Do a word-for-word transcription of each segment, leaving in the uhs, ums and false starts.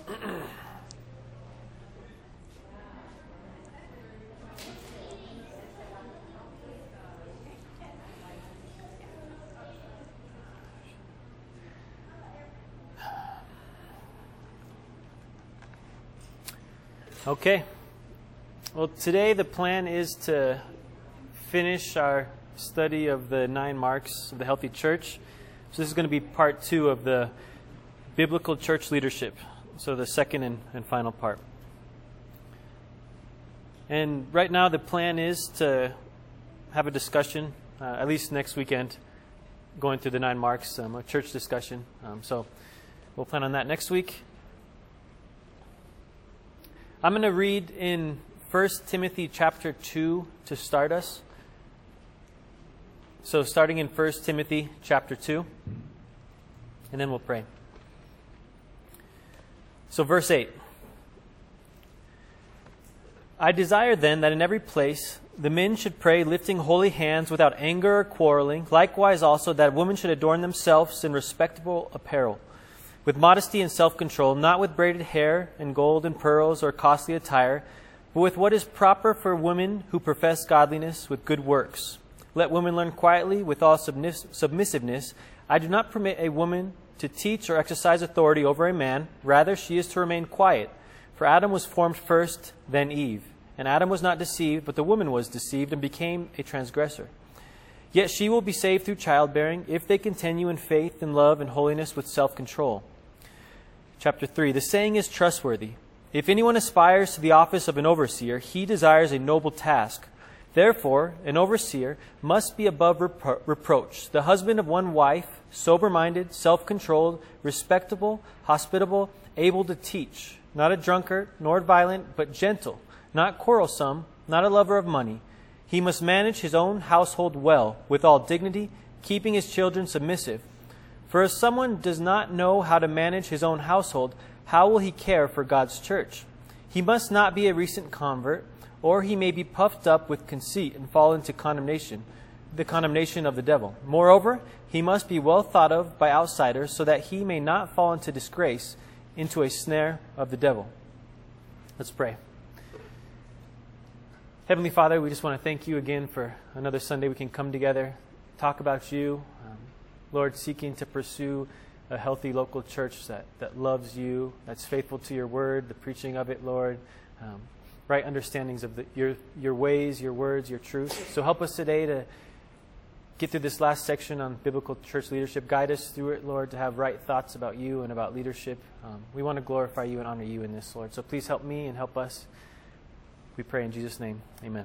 Okay. Well, today the plan is to finish our study of the nine marks of the healthy church. So this is going to be part two of the biblical church leadership. So the second and, and final part. And right now the plan is to have a discussion, uh, at least next weekend, going through the nine marks, um, a church discussion. Um, so we'll plan on that next week. I'm going to read in First Timothy chapter two to start us. So starting in First Timothy chapter two, and then we'll pray. So verse eight. I desire then that in every place the men should pray, lifting holy hands without anger or quarreling. Likewise also that women should adorn themselves in respectable apparel, with modesty and self-control, not with braided hair and gold and pearls or costly attire, but with what is proper for women who profess godliness with good works. Let women learn quietly with all submiss- submissiveness. I do not permit a woman to teach or exercise authority over a man. Rather, she is to remain quiet. For Adam was formed first, then Eve. And Adam was not deceived, but the woman was deceived and became a transgressor. Yet she will be saved through childbearing if they continue in faith and love and holiness with self-control. Chapter three. The saying is trustworthy. If anyone aspires to the office of an overseer, he desires a noble task. Therefore, an overseer must be above repro- reproach, the husband of one wife, sober-minded, self-controlled, respectable, hospitable, able to teach, not a drunkard, nor violent, but gentle, not quarrelsome, not a lover of money. He must manage his own household well, with all dignity, keeping his children submissive. For if someone does not know how to manage his own household, how will he care for God's church? He must not be a recent convert, or he may be puffed up with conceit and fall into condemnation, the condemnation of the devil. Moreover, he must be well thought of by outsiders, so that he may not fall into disgrace, into a snare of the devil. Let's pray. Heavenly Father, we just want to thank you again for another Sunday we can come together, talk about you. Um, Lord, seeking to pursue a healthy local church that, that loves you, that's faithful to your word, the preaching of it, Lord. Um, right understandings of the, your your ways, your words, your truth. So help us today to get through this last section on biblical church leadership. Guide us through it, Lord, to have right thoughts about you and about leadership. Um, we want to glorify you and honor you in this, Lord. So please help me and help us. We pray in Jesus' name. Amen.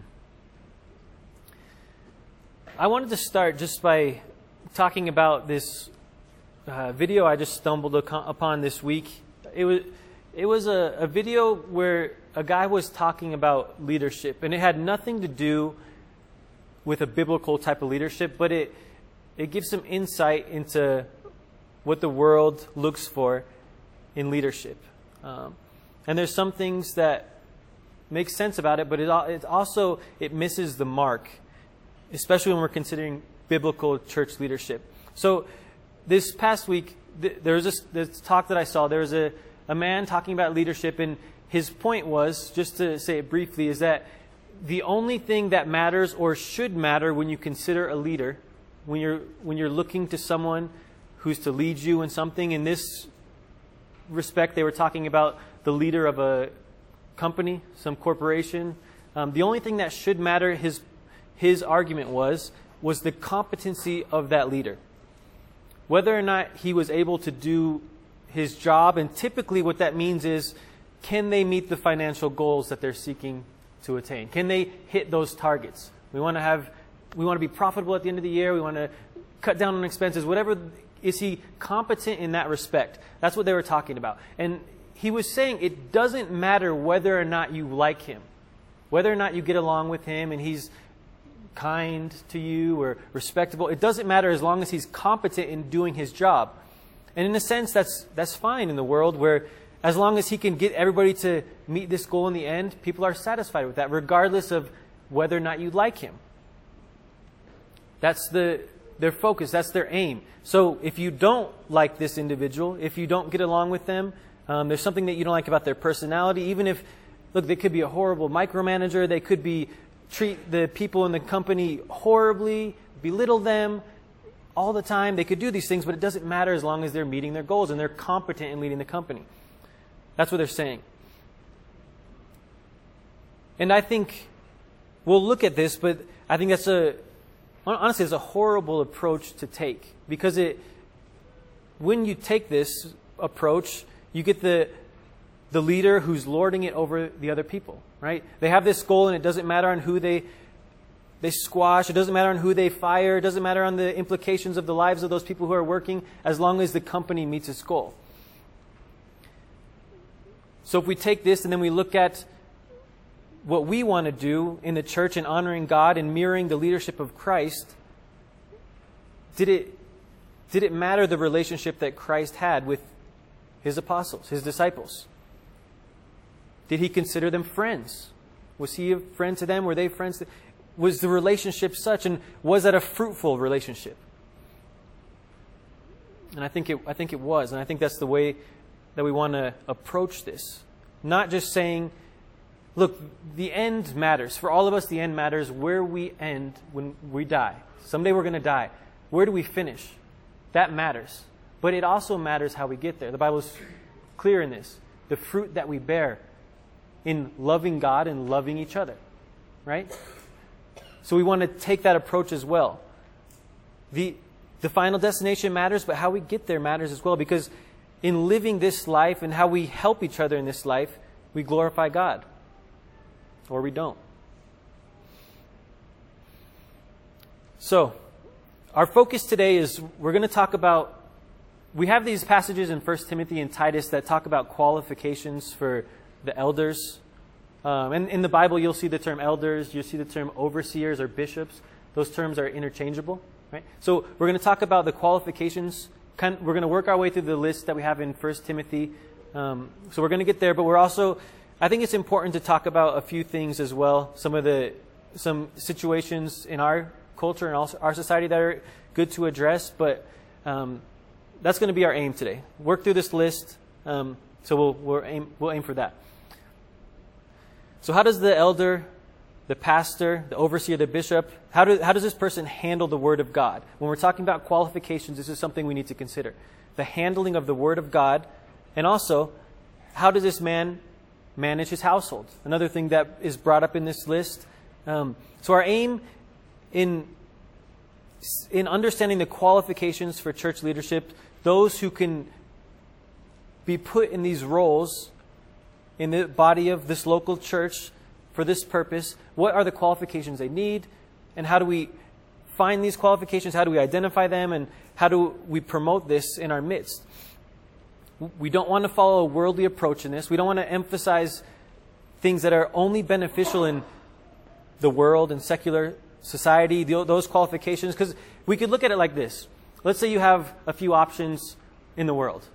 I wanted to start just by talking about this uh, video I just stumbled upon this week. It was it was a, a video where a guy was talking about leadership, and it had nothing to do with a biblical type of leadership, but it it gives some insight into what the world looks for in leadership. Um, and there's some things that make sense about it, but it, it also it misses the mark, especially when we're considering biblical church leadership. So this past week, th- there was this, this talk that I saw. There was a, a man talking about leadership, and his point was, just to say it briefly, is that the only thing that matters or should matter when you consider a leader, when you're when you're looking to someone who's to lead you in something, in this respect, they were talking about the leader of a company, some corporation. Um, the only thing that should matter, his his argument was, was the competency of that leader. Whether or not he was able to do his job, and typically what that means is, can they meet the financial goals that they're seeking to attain? Can they hit those targets? We want to have, we want to be profitable at the end of the year. We want to cut down on expenses. Whatever, is he competent in that respect? That's what they were talking about. And he was saying it doesn't matter whether or not you like him, whether or not you get along with him and he's kind to you or respectable. It doesn't matter as long as he's competent in doing his job. And in a sense, that's that's fine in the world where as long as he can get everybody to meet this goal in the end, people are satisfied with that, regardless of whether or not you like him. That's the their focus. That's their aim. So if you don't like this individual, if you don't get along with them, Um, there's something that you don't like about their personality. Even if, look, they could be a horrible micromanager. They could be treat the people in the company horribly, belittle them all the time. They could do these things, but it doesn't matter as long as they're meeting their goals and they're competent in leading the company. That's what they're saying. And I think we'll look at this, but I think that's a, honestly, it's a horrible approach to take, because it, when you take this approach, you get the the leader who's lording it over the other people, right? They have this goal, and it doesn't matter on who they they squash. It doesn't matter on who they fire. It doesn't matter on the implications of the lives of those people who are working, as long as the company meets its goal. So if we take this and then we look at what we want to do in the church in honoring God and mirroring the leadership of Christ, did it did it matter the relationship that Christ had with his apostles, his disciples? Did he consider them friends? Was he a friend to them? Were they friends to, was the relationship such, and was that a fruitful relationship? And I think it I think it was, and I think that's the way that we want to approach this. Not just saying, look, the end matters. For all of us, the end matters. Where we end when we die. Someday we're going to die. Where do we finish? That matters. But it also matters how we get there. The Bible is clear in this. The fruit that we bear in loving God and loving each other. Right? So we want to take that approach as well. The, the final destination matters, but how we get there matters as well. Because in living this life and how we help each other in this life, we glorify God. Or we don't. So, our focus today is we're going to talk about, we have these passages in First Timothy and Titus that talk about qualifications for the elders. Um, and in the Bible, you'll see the term elders, you'll see the term overseers or bishops. Those terms are interchangeable. Right? So, we're going to talk about the qualifications. We're going to work our way through the list that we have in First Timothy. Um, so, we're going to get there, but we're also, I think it's important to talk about a few things as well. Some of the, some situations in our culture and also our society that are good to address, but um, that's going to be our aim today. Work through this list, um, so we'll, we'll, aim, we'll aim for that. So how does the elder, the pastor, the overseer, the bishop, how, do, how does this person handle the Word of God? When we're talking about qualifications, this is something we need to consider. The handling of the Word of God, and also, how does this man manage his household? Another thing that is brought up in this list. Um, so our aim in in understanding the qualifications for church leadership, those who can be put in these roles in the body of this local church for this purpose, what are the qualifications they need, and how do we find these qualifications, how do we identify them, and how do we promote this in our midst? We don't want to follow a worldly approach in this. We don't want to emphasize things that are only beneficial in the world and secular society, those qualifications. Because we could look at it like this. Let's say you have a few options in the world.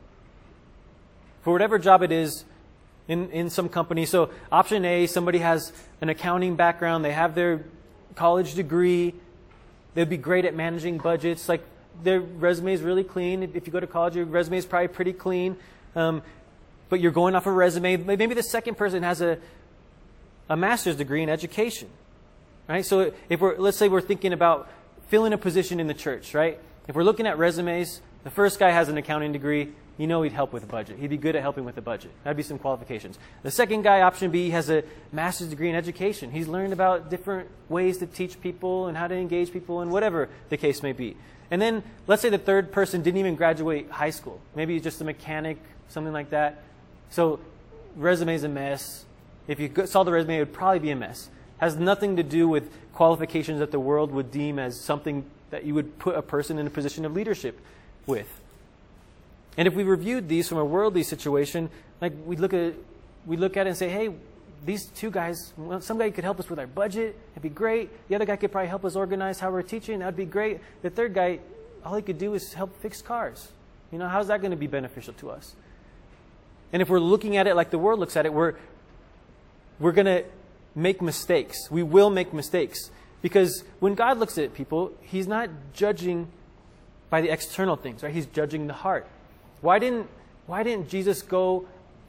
For whatever job it is in, in some company. So option A, somebody has an accounting background. They have their college degree. They'd be great at managing budgets. Like, their resume is really clean. If you go to college, your resume is probably pretty clean. Um, but you're going off a resume. Maybe the second person has a a master's degree in education. Right? So if we're, let's say we're thinking about filling a position in the church, right? If we're looking at resumes, the first guy has an accounting degree. You know he'd help with the budget. He'd be good at helping with the budget. That'd be some qualifications. The second guy, option B, has a master's degree in education. He's learned about different ways to teach people and how to engage people and whatever the case may be. And then let's say the third person didn't even graduate high school. Maybe he's just a mechanic, something like that. So resume's a mess. If you saw the resume, it would probably be a mess. Has nothing to do with qualifications that the world would deem as something that you would put a person in a position of leadership with. And if we reviewed these from a worldly situation, like we look at we look at it and say, hey, these two guys, well, some guy could help us with our budget. It'd be great. The other guy could probably help us organize how we're teaching. That'd be great. The third guy, all he could do is help fix cars. You know, how's that going to be beneficial to us? And if we're looking at it like the world looks at it, we're we're going to make mistakes. We will make mistakes. Because when God looks at people, He's not judging by the external things, right? He's judging the heart. Why didn't Why didn't Jesus go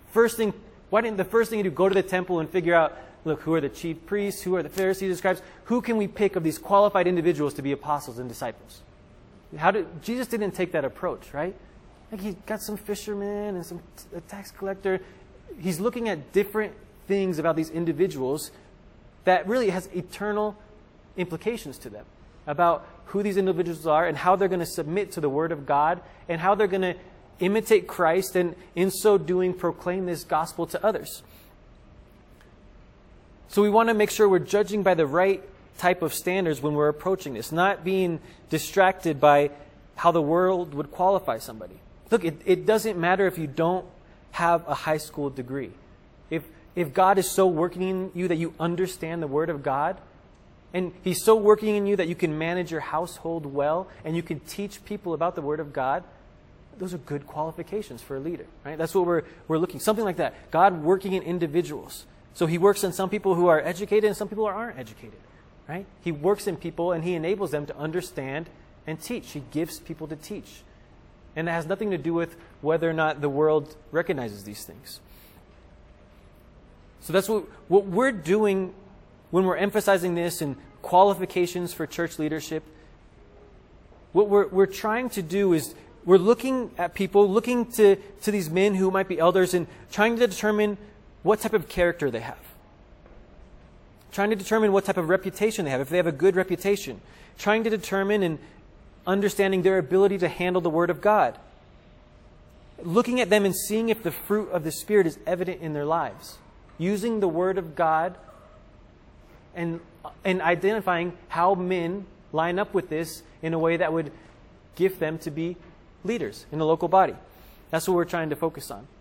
First thing, why didn't the first thing you do go to the temple and figure out, look, who are the chief priests, who are the Pharisees, the scribes, who can we pick of these qualified individuals to be apostles and disciples? How did Jesus didn't take that approach, right? Like he got some fishermen and some a tax collector. He's looking at different things about these individuals that really has eternal implications to them about who these individuals are and how they're going to submit to the Word of God and how they're going to imitate Christ and in so doing proclaim this gospel to others. So we want to make sure we're judging by the right type of standards when we're approaching this, not being distracted by how the world would qualify somebody. Look, it, it doesn't matter if you don't have a high school degree. If if God is so working in you that you understand the Word of God, and He's so working in you that you can manage your household well, and you can teach people about the Word of God, those are good qualifications for a leader, right? That's what we're we're looking. Something like that. God working in individuals. So He works in some people who are educated and some people who aren't educated, right? He works in people and He enables them to understand and teach. He gives people to teach. And it has nothing to do with whether or not the world recognizes these things. So that's what, what we're doing when we're emphasizing this and qualifications for church leadership. What we're, we're trying to do is we're looking at people, looking to, to these men who might be elders and trying to determine what type of character they have. Trying to determine what type of reputation they have, if they have a good reputation. Trying to determine and understanding their ability to handle the Word of God. Looking at them and seeing if the fruit of the Spirit is evident in their lives. Using the Word of God and, and identifying how men line up with this in a way that would gift them to be leaders in the local body. That's what we're trying to focus on.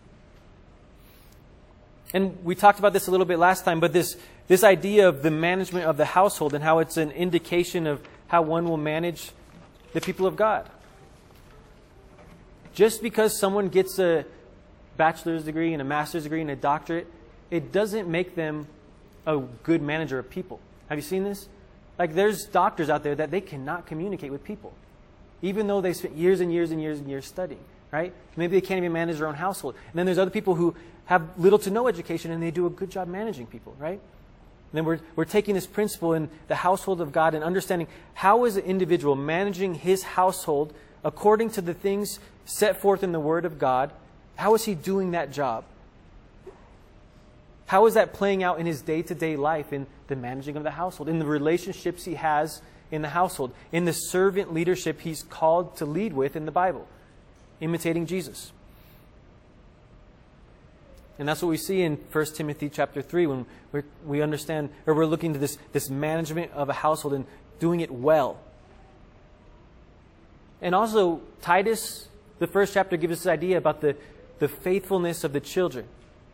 And we talked about this a little bit last time, but this, this idea of the management of the household and how it's an indication of how one will manage the people of God. Just because someone gets a bachelor's degree and a master's degree and a doctorate, it doesn't make them a good manager of people. Have you seen this? Like there's doctors out there that they cannot communicate with people, even though they spent years and years and years and years studying, right? Maybe they can't even manage their own household. And then there's other people who have little to no education and they do a good job managing people, right? And then we're, we're taking this principle in the household of God and understanding how is an individual managing his household according to the things set forth in the Word of God. How is he doing that job? How is that playing out in his day-to-day life, in the managing of the household, in the relationships he has in the household, in the servant leadership he's called to lead with in the Bible, imitating Jesus? And that's what we see in First Timothy chapter three when we're, we understand, or we're looking to this, this management of a household and doing it well. And also, Titus, the first chapter, gives us this idea about the, the faithfulness of the children.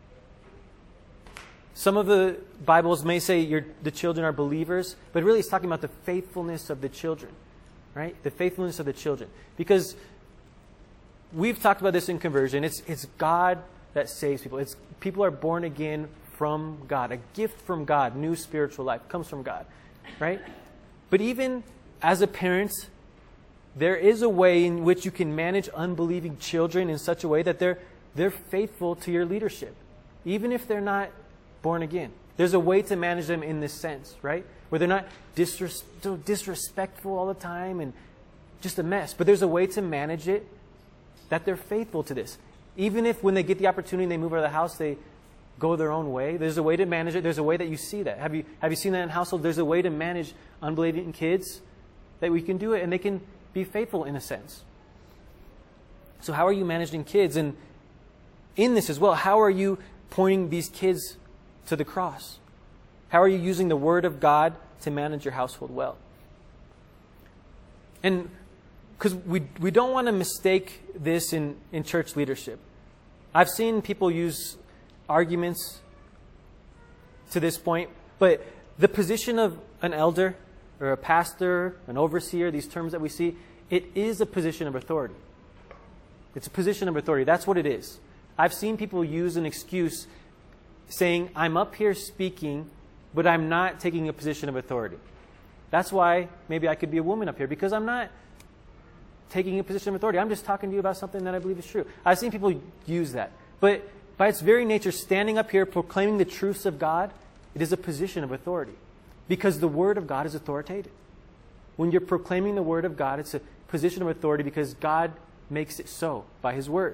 Some of the Bibles may say you're, the children are believers, but really it's talking about the faithfulness of the children, right? The faithfulness of the children. Because we've talked about this in conversion. It's, it's God that saves people. It's people are born again from God. A gift from God, new spiritual life comes from God, right? But even as a parent, there is a way in which you can manage unbelieving children in such a way that they're they're faithful to your leadership, even if they're not born again. There's a way to manage them in this sense, right? Where they're not disres- disrespectful all the time and just a mess. But there's a way to manage it that they're faithful to this. Even if when they get the opportunity and they move out of the house, they go their own way. There's a way to manage it. There's a way that you see that. Have you have you seen that in household? There's a way to manage unbelieving kids that we can do it and they can be faithful in a sense. So how are you managing kids? And in this as well, how are you pointing these kids to the cross? How are you using the Word of God to manage your household well? And because we we don't want to mistake this in, in church leadership. I've seen people use arguments to this point, but the position of an elder or a pastor, an overseer, these terms that we see, it is a position of authority. It's a position of authority. That's what it is. I've seen people use an excuse saying, I'm up here speaking, but I'm not taking a position of authority. That's why maybe I could be a woman up here, because I'm not taking a position of authority. I'm just talking to you about something that I believe is true. I've seen people use that. But by its very nature, standing up here proclaiming the truths of God, it is a position of authority. Because the Word of God is authoritative. When you're proclaiming the Word of God, it's a position of authority because God makes it so by His Word.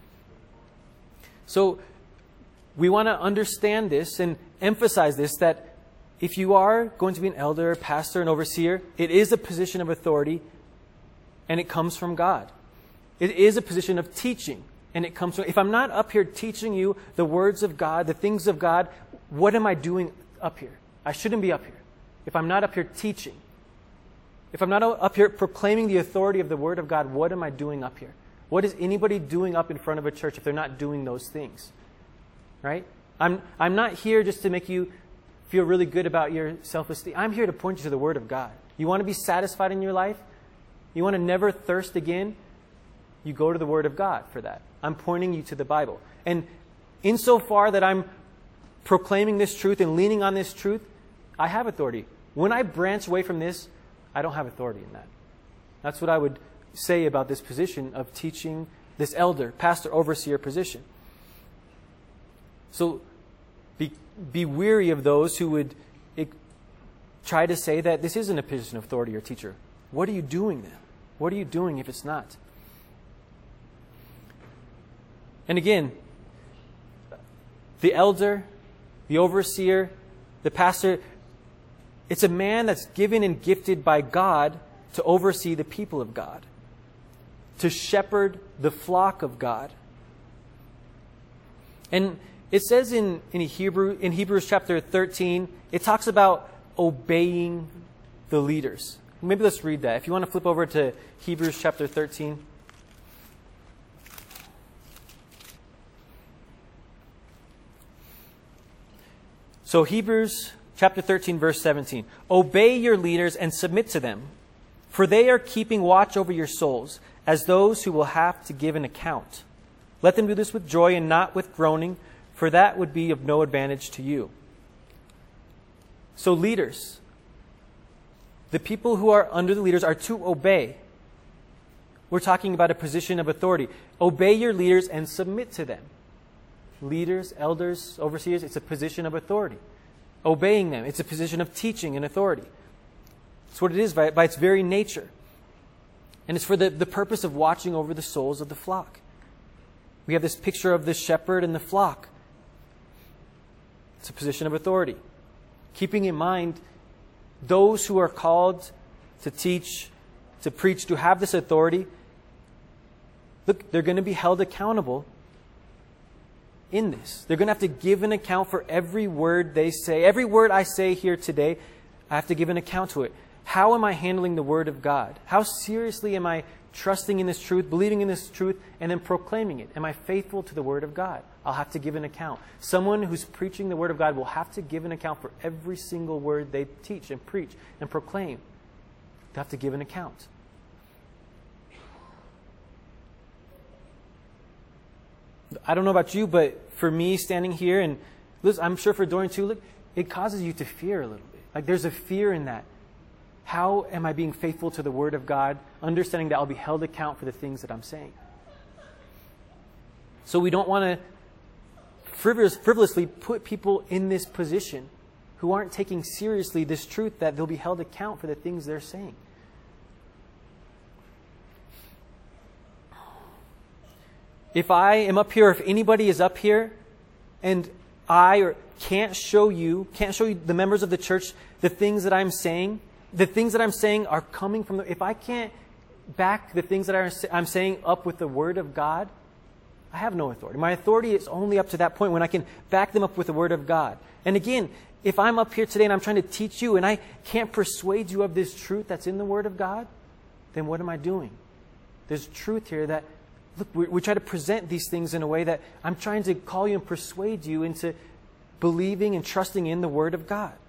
So we want to understand this and emphasize this, that if you are going to be an elder, pastor, and overseer, it is a position of authority and it comes from God. It is a position of teaching and it comes from... If I'm not up here teaching you the words of God, the things of God, what am I doing up here? I shouldn't be up here if I'm not up here teaching. If I'm not up here proclaiming the authority of the Word of God, what am I doing up here? What is anybody doing up in front of a church if they're not doing those things? Right? I'm, I'm not here just to make you feel really good about your self-esteem. I'm here to point you to the Word of God. You want to be satisfied in your life? You want to never thirst again? You go to the Word of God for that. I'm pointing you to the Bible. And insofar that I'm proclaiming this truth and leaning on this truth, I have authority. When I branch away from this, I don't have authority in that. That's what I would say about this position of teaching, this elder, pastor, overseer position. So be, be weary of those who would it, try to say that this isn't a position of authority or teacher. What are you doing then? What are you doing if it's not? And again, the elder, the overseer, the pastor, it's a man that's given and gifted by God to oversee the people of God, to shepherd the flock of God. And it says in, in, Hebrew, in Hebrews chapter thirteen, it talks about obeying the leaders. Maybe let's read that. If you want to flip over to Hebrews chapter thirteen. So Hebrews chapter thirteen, verse seventeen. Obey your leaders and submit to them, for they are keeping watch over your souls, as those who will have to give an account. Let them do this with joy and not with groaning, for that would be of no advantage to you. So leaders, the people who are under the leaders are to obey. We're talking about a position of authority. Obey your leaders and submit to them. Leaders, elders, overseers, it's a position of authority. Obeying them, it's a position of teaching and authority. It's what it is by, by its very nature. And it's for the, the purpose of watching over the souls of the flock. We have this picture of the shepherd and the flock. It's a position of authority. Keeping in mind those who are called to teach, to preach, to have this authority, look, they're going to be held accountable in this. They're going to have to give an account for every word they say. Every word I say here today, I have to give an account to it. How am I handling the Word of God? How seriously am I trusting in this truth, believing in this truth, and then proclaiming it? Am I faithful to the Word of God? I'll have to give an account. Someone who's preaching the Word of God will have to give an account for every single word they teach and preach and proclaim. They have to give an account. I don't know about you, but for me standing here, and listen, I'm sure for Dorian too, look, it causes you to fear a little bit. Like there's a fear in that. How am I being faithful to the Word of God, understanding that I'll be held account for the things that I'm saying? So we don't want to frivolous, frivolously put people in this position who aren't taking seriously this truth that they'll be held account for the things they're saying. If I am up here, if anybody is up here, and I or can't show you, can't show you the members of the church the things that I'm saying, the things that I'm saying are coming from the... If I can't back the things that I'm saying up with the Word of God, I have no authority. My authority is only up to that point when I can back them up with the Word of God. And again, if I'm up here today and I'm trying to teach you and I can't persuade you of this truth that's in the Word of God, then what am I doing? There's truth here that... Look, we, we try to present these things in a way that I'm trying to call you and persuade you into believing and trusting in the Word of God.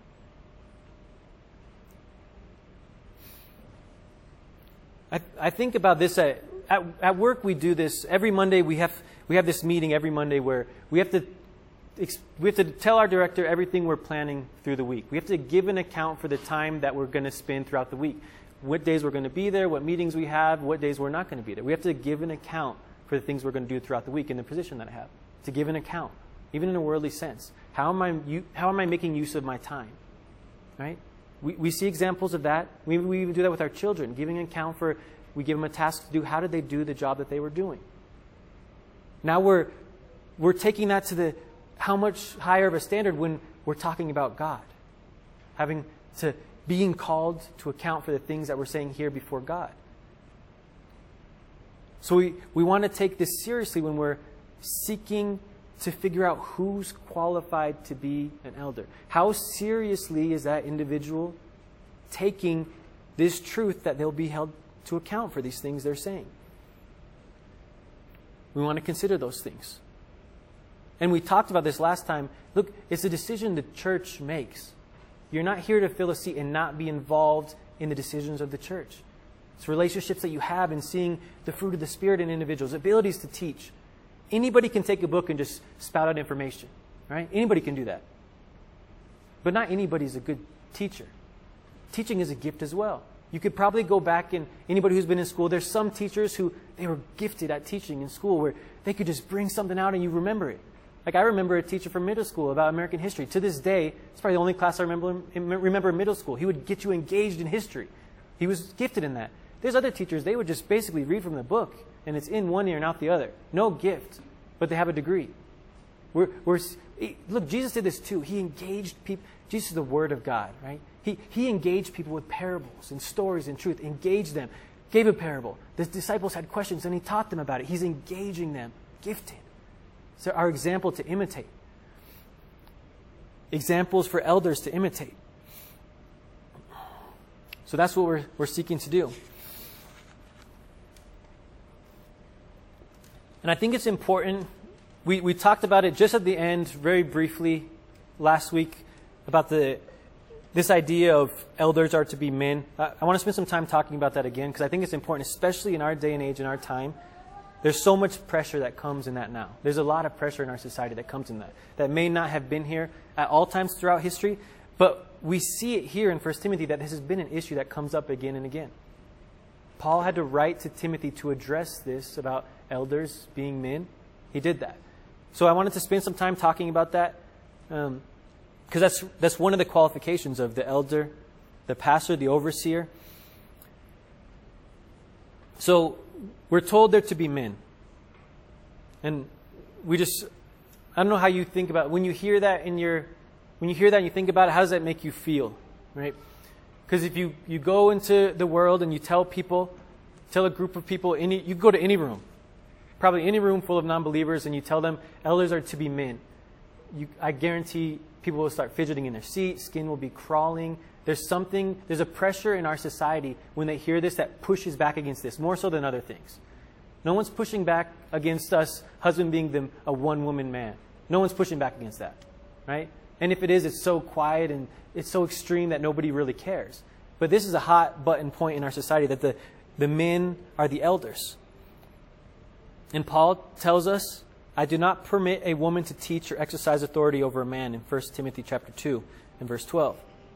I, I think about this at, at, at work. We do this every Monday. We have we have this meeting every Monday where we have to we have to tell our director everything we're planning through the week. We have to give an account for the time that we're going to spend throughout the week. What days we're going to be there, what meetings we have, what days we're not going to be there. We have to give an account for the things we're going to do throughout the week in the position that I have. to give an account, even in a worldly sense. How am I, how am I making use of my time? Right? We, we see examples of that. We, we even do that with our children, giving an account for, we give them a task to do. How did they do the job that they were doing? Now we're, we're taking that to the, how much higher of a standard when we're talking about God. Having to, being called to account for the things that we're saying here before God. So we, we want to take this seriously when we're seeking to figure out who's qualified to be an elder. How seriously is that individual taking this truth that they'll be held to account for these things they're saying? We want to consider those things. And we talked about this last time. Look, it's a decision the church makes. You're not here to fill a seat and not be involved in the decisions of the church. It's relationships that you have in seeing the fruit of the Spirit in individuals, abilities to teach. Anybody can take a book and just spout out information, right? Anybody can do that. But not anybody's a good teacher. Teaching is a gift as well. You could probably go back and anybody who's been in school, there's some teachers who they were gifted at teaching in school where they could just bring something out and you remember it. Like I remember a teacher from middle school about American history. To this day, it's probably the only class I remember, remember in middle school. He would get you engaged in history. He was gifted in that. There's other teachers, they would just basically read from the book, and it's in one ear and out the other. No gift, but they have a degree. We're, we're, look, Jesus did this too. He engaged people. Jesus is the Word of God, right? He, he engaged people with parables and stories and truth, engaged them, gave a parable. The disciples had questions, and he taught them about it. He's engaging them, gifted. So our example to imitate. Examples for elders to imitate. So that's what we're, we're seeking to do. And I think it's important, we, we talked about it just at the end, very briefly, last week, about the this idea of elders are to be men. I, I want to spend some time talking about that again, because I think it's important, especially in our day and age, in our time. There's so much pressure that comes in that now. There's a lot of pressure in our society that comes in that, that may not have been here at all times throughout history, but we see it here in First Timothy that this has been an issue that comes up again and again. Paul had to write to Timothy to address this about elders being men. He did that. So I wanted to spend some time talking about that, because um, that's that's one of the qualifications of the elder, the pastor, the overseer. So we're told they're to be men. And we just, I don't know how you think about it. When you hear that in your, when you hear that and you think about it, how does that make you feel, right? Because if you, you go into the world and you tell people, tell a group of people, any, you go to any room, probably any room full of non-believers, and you tell them elders are to be men. You, I guarantee people will start fidgeting in their seat, skin will be crawling. There's something, there's a pressure in our society when they hear this that pushes back against this, more so than other things. No one's pushing back against us, husband being the, a one-woman man. No one's pushing back against that, right? And if it is, it's so quiet and it's so extreme that nobody really cares. But this is a hot button point in our society that the, the men are the elders. And Paul tells us, I do not permit a woman to teach or exercise authority over a man in First Timothy chapter two and verse twelve.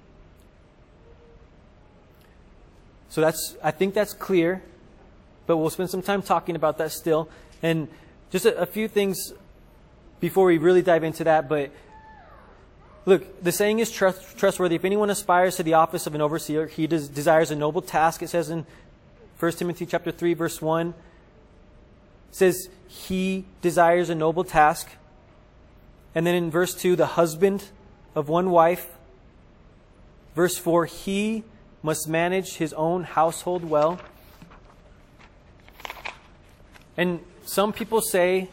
So that's, I think that's clear, but we'll spend some time talking about that still. And just a, a few things before we really dive into that, but look, the saying is trust, trustworthy. If anyone aspires to the office of an overseer, he des- desires a noble task. It says in First Timothy chapter three, verse one, it says he desires a noble task. And then in verse two, the husband of one wife. Verse four, he must manage his own household well. And some people say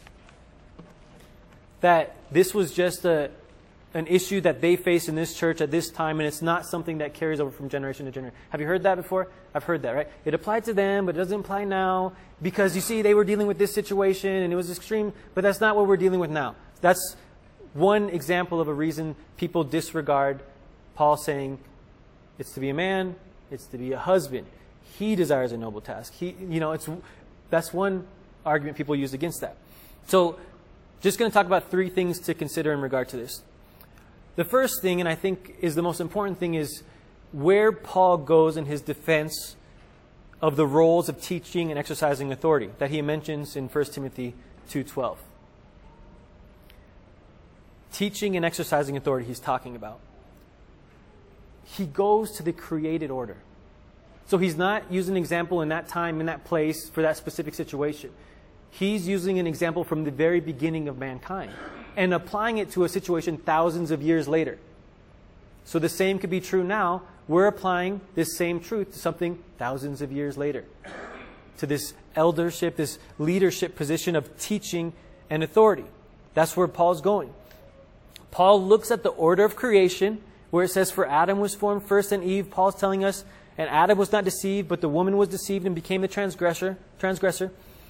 that this was just a an issue that they face in this church at this time, and it's not something that carries over from generation to generation. Have you heard that before? I've heard that, right? It applied to them, but it doesn't apply now, because you see, they were dealing with this situation, and it was extreme, but that's not what we're dealing with now. That's one example of a reason people disregard Paul saying it's to be a man, it's to be a husband. He desires a noble task. He, you know, it's that's one argument people use against that. So, just going to talk about three things to consider in regard to this. The first thing, and I think is the most important thing, is where Paul goes in his defense of the roles of teaching and exercising authority that he mentions in First Timothy two twelve. teaching and exercising authority he's talking about, he goes to the created order. So he's not using an example in that time, in that place, for that specific situation. He's using an example from the very beginning of mankind and applying it to a situation thousands of years later. So the same could be true now. We're applying this same truth to something thousands of years later, to this eldership, this leadership position of teaching and authority. That's where Paul's going. Paul looks at the order of creation, where it says, for Adam was formed first and Eve. Paul's telling us, and Adam was not deceived, but the woman was deceived and became the transgressor. transgressor.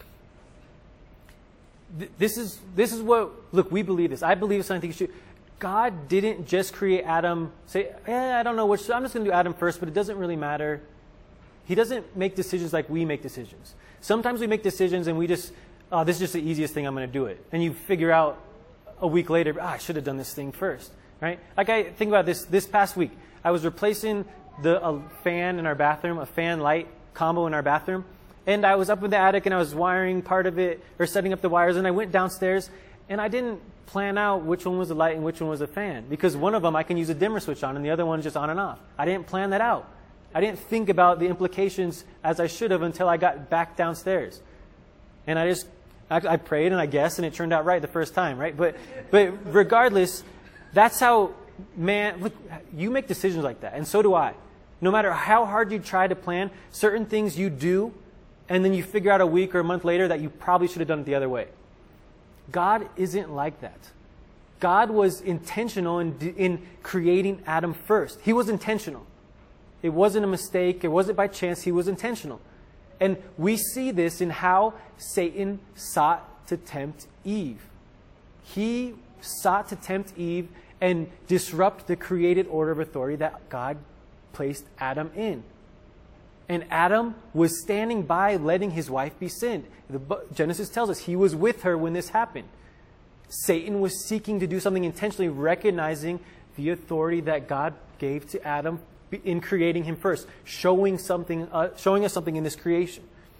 This is, this is what, look, we believe this. I believe something is true. God didn't just create Adam, say, eh, I don't know which, I'm just going to do Adam first, but it doesn't really matter. He doesn't make decisions like we make decisions. Sometimes we make decisions and we just, oh, this is just the easiest thing, I'm going to do it. And you figure out a week later, oh, I should have done this thing first, right? Like I think about this, this past week, I was replacing the a fan in our bathroom, a fan light combo in our bathroom. And I was up in the attic and I was wiring part of it, or setting up the wires, and I went downstairs and I didn't plan out which one was the light and which one was the fan, because one of them I can use a dimmer switch on and the other one's just on and off. I didn't plan that out. I didn't think about the implications as I should have until I got back downstairs. And I just, I, I prayed and I guessed, and it turned out right the first time, right? But, but regardless, that's how, man, look, you make decisions like that, and so do I. No matter how hard you try to plan, certain things you do, and then you figure out a week or a month later that you probably should have done it the other way. God isn't like that. God was intentional in, in creating Adam first. He was intentional. It wasn't a mistake. It wasn't by chance. He was intentional. And we see this in how Satan sought to tempt Eve. He sought to tempt Eve and disrupt the created order of authority that God placed Adam in. And Adam was standing by, letting his wife be sinned. The, Genesis tells us he was with her when this happened. Satan was seeking to do something intentionally, recognizing the authority that God gave to Adam in creating him first, showing something, uh, showing us something in this creation.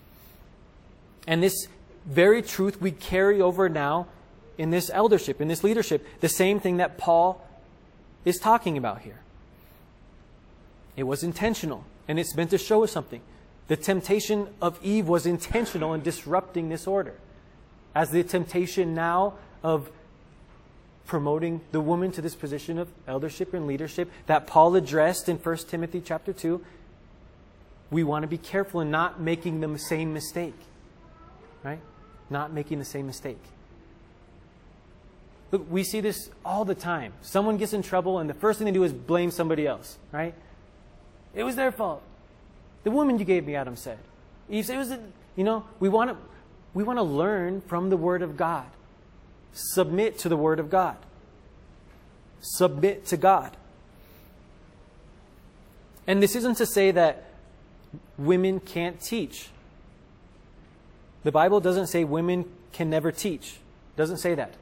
And this very truth we carry over now in this eldership, in this leadership, the same thing that Paul is talking about here. It was intentional, and it's meant to show us something. The temptation of Eve was intentional in disrupting this order, as the temptation now of promoting the woman to this position of eldership and leadership that Paul addressed in First Timothy chapter two. We want to be careful in not making the same mistake, right? Not making the same mistake. Look, we see this all the time. Someone gets in trouble and the first thing they do is blame somebody else, right? It was their fault. The woman you gave me, Adam said. Eve said, it was, a, you know, we want to, we want to learn from the Word of God. Submit to the Word of God. Submit to God. And this isn't to say that women can't teach. The Bible doesn't say women can never teach. It doesn't say that.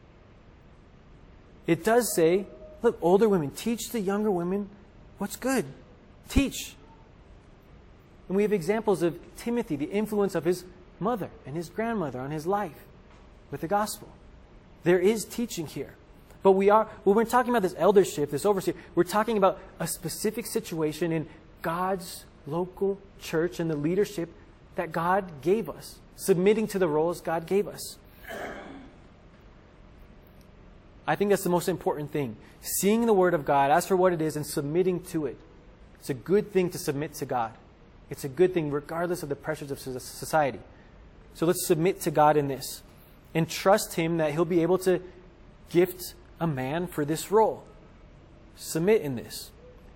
It does say, look, older women, teach the younger women what's good. Teach. And we have examples of Timothy, the influence of his mother and his grandmother on his life with the gospel. There is teaching here. But we are, when we're talking about this eldership, this overseer, we're talking about a specific situation in God's local church and the leadership that God gave us, submitting to the roles God gave us. I think that's the most important thing. Seeing the Word of God as for what it is and submitting to it. It's a good thing to submit to God. It's a good thing regardless of the pressures of society. So let's submit to God in this and trust Him that He'll be able to gift a man for this role. Submit in this.